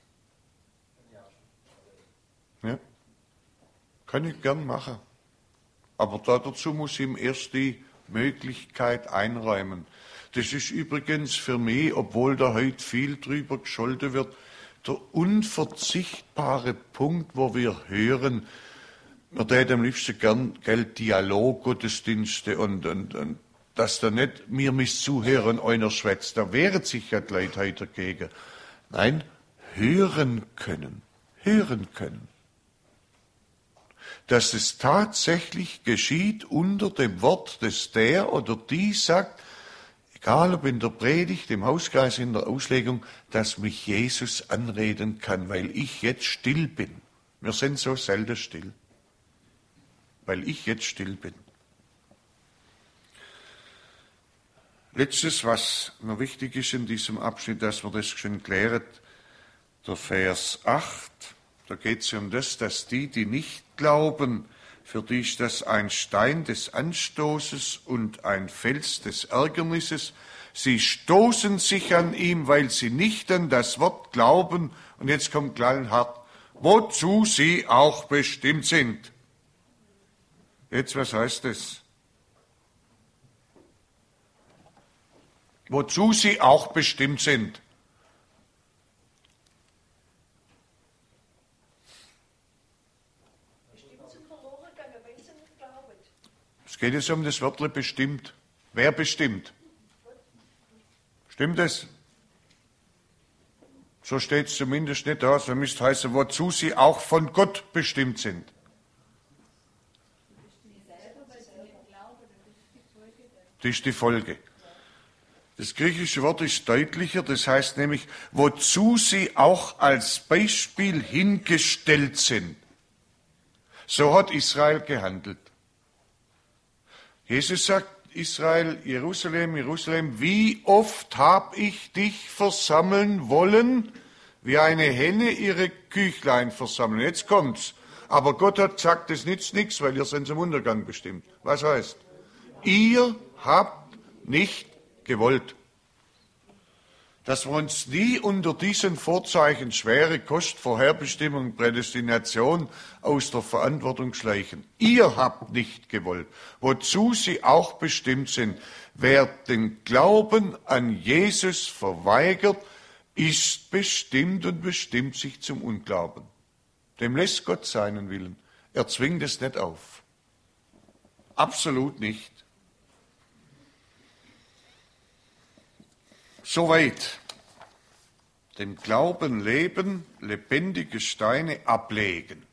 Ja, kann ich gern machen. Aber dazu muss ich ihm erst die Möglichkeit einräumen. Das ist übrigens für mich, obwohl da heute viel drüber gescholten wird, der unverzichtbare Punkt, wo wir hören, wir täten am liebsten gern Geld, Dialog, Gottesdienste und, und, und dass da nicht mir mis zuhören einer schwätzt, da wehret sich ja die Leute heute dagegen. Nein, hören können, hören können. Dass es tatsächlich geschieht unter dem Wort, das der oder die sagt, egal ob in der Predigt, im Hauskreis, in der Auslegung, dass mich Jesus anreden kann, weil ich jetzt still bin. Wir sind so selten still, weil ich jetzt still bin. Letztes, was noch wichtig ist in diesem Abschnitt, dass wir das schon klären, der Vers acht, da geht es um das, dass die, die nicht glauben, für die ist das ein Stein des Anstoßes und ein Fels des Ärgernisses. Sie stoßen sich an ihm, weil sie nicht an das Wort glauben. Und jetzt kommt knallhart, wozu sie auch bestimmt sind. Jetzt, was heißt das? Wozu sie auch bestimmt sind. Es geht jetzt um das Wörtle bestimmt. Wer bestimmt? Stimmt es? So steht es zumindest nicht da. So müsste heißen, wozu sie auch von Gott bestimmt sind. Das ist die Folge. Das griechische Wort ist deutlicher, das heißt nämlich, wozu sie auch als Beispiel hingestellt sind. So hat Israel gehandelt. Jesus sagt, Israel, Jerusalem, Jerusalem, wie oft habe ich dich versammeln wollen, wie eine Henne ihre Küchlein versammeln. Jetzt kommt's. Aber Gott hat gesagt, das nützt nichts, weil ihr seid zum Untergang bestimmt. Was heißt? Ihr habt nicht gewollt. Dass wir uns nie unter diesen Vorzeichen schwere Kost, Vorherbestimmung, Prädestination aus der Verantwortung schleichen. Ihr habt nicht gewollt, wozu sie auch bestimmt sind. Wer den Glauben an Jesus verweigert, ist bestimmt und bestimmt sich zum Unglauben. Dem lässt Gott seinen Willen. Er zwingt es nicht auf. Absolut nicht. Soweit. Den Glauben leben, lebendige Steine ablegen.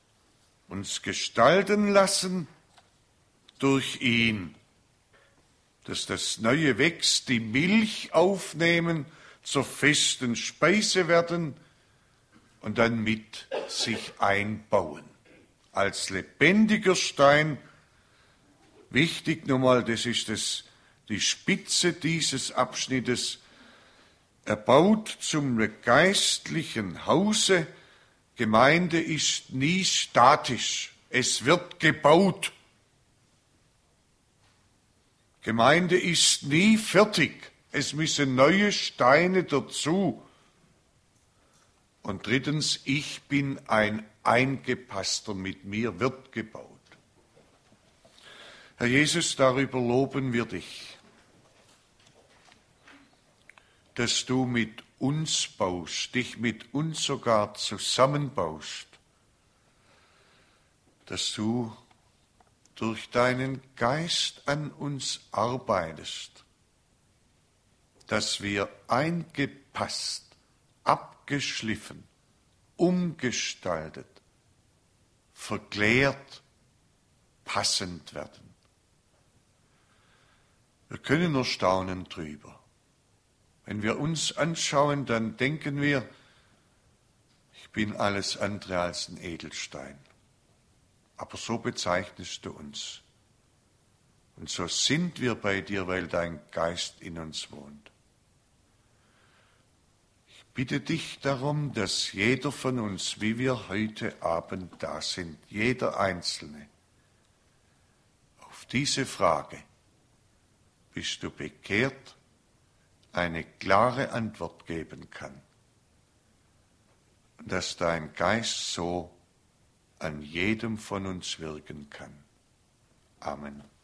Uns gestalten lassen durch ihn. dass das Neue wächst, die Milch aufnehmen, zur festen Speise werden und dann mit sich einbauen. Als lebendiger Stein, wichtig nochmal, das ist das, die Spitze dieses Abschnittes, erbaut zum geistlichen Hause. Gemeinde ist nie statisch, es wird gebaut. Gemeinde ist nie fertig, es müssen neue Steine dazu. Und drittens, ich bin ein Eingepasster, mit mir wird gebaut. Herr Jesus, darüber loben wir dich, dass du mit uns baust, dich mit uns sogar zusammenbaust, dass du durch deinen Geist an uns arbeitest, dass wir eingepasst, abgeschliffen, umgestaltet, verklärt, passend werden. Wir können nur staunen drüber. Wenn wir uns anschauen, dann denken wir, ich bin alles andere als ein Edelstein. Aber so bezeichnest du uns. Und so sind wir bei dir, weil dein Geist in uns wohnt. Ich bitte dich darum, dass jeder von uns, wie wir heute Abend da sind, jeder Einzelne, auf diese Frage, bist du bekehrt, eine klare Antwort geben kann. Und dass dein Geist so an jedem von uns wirken kann. Amen.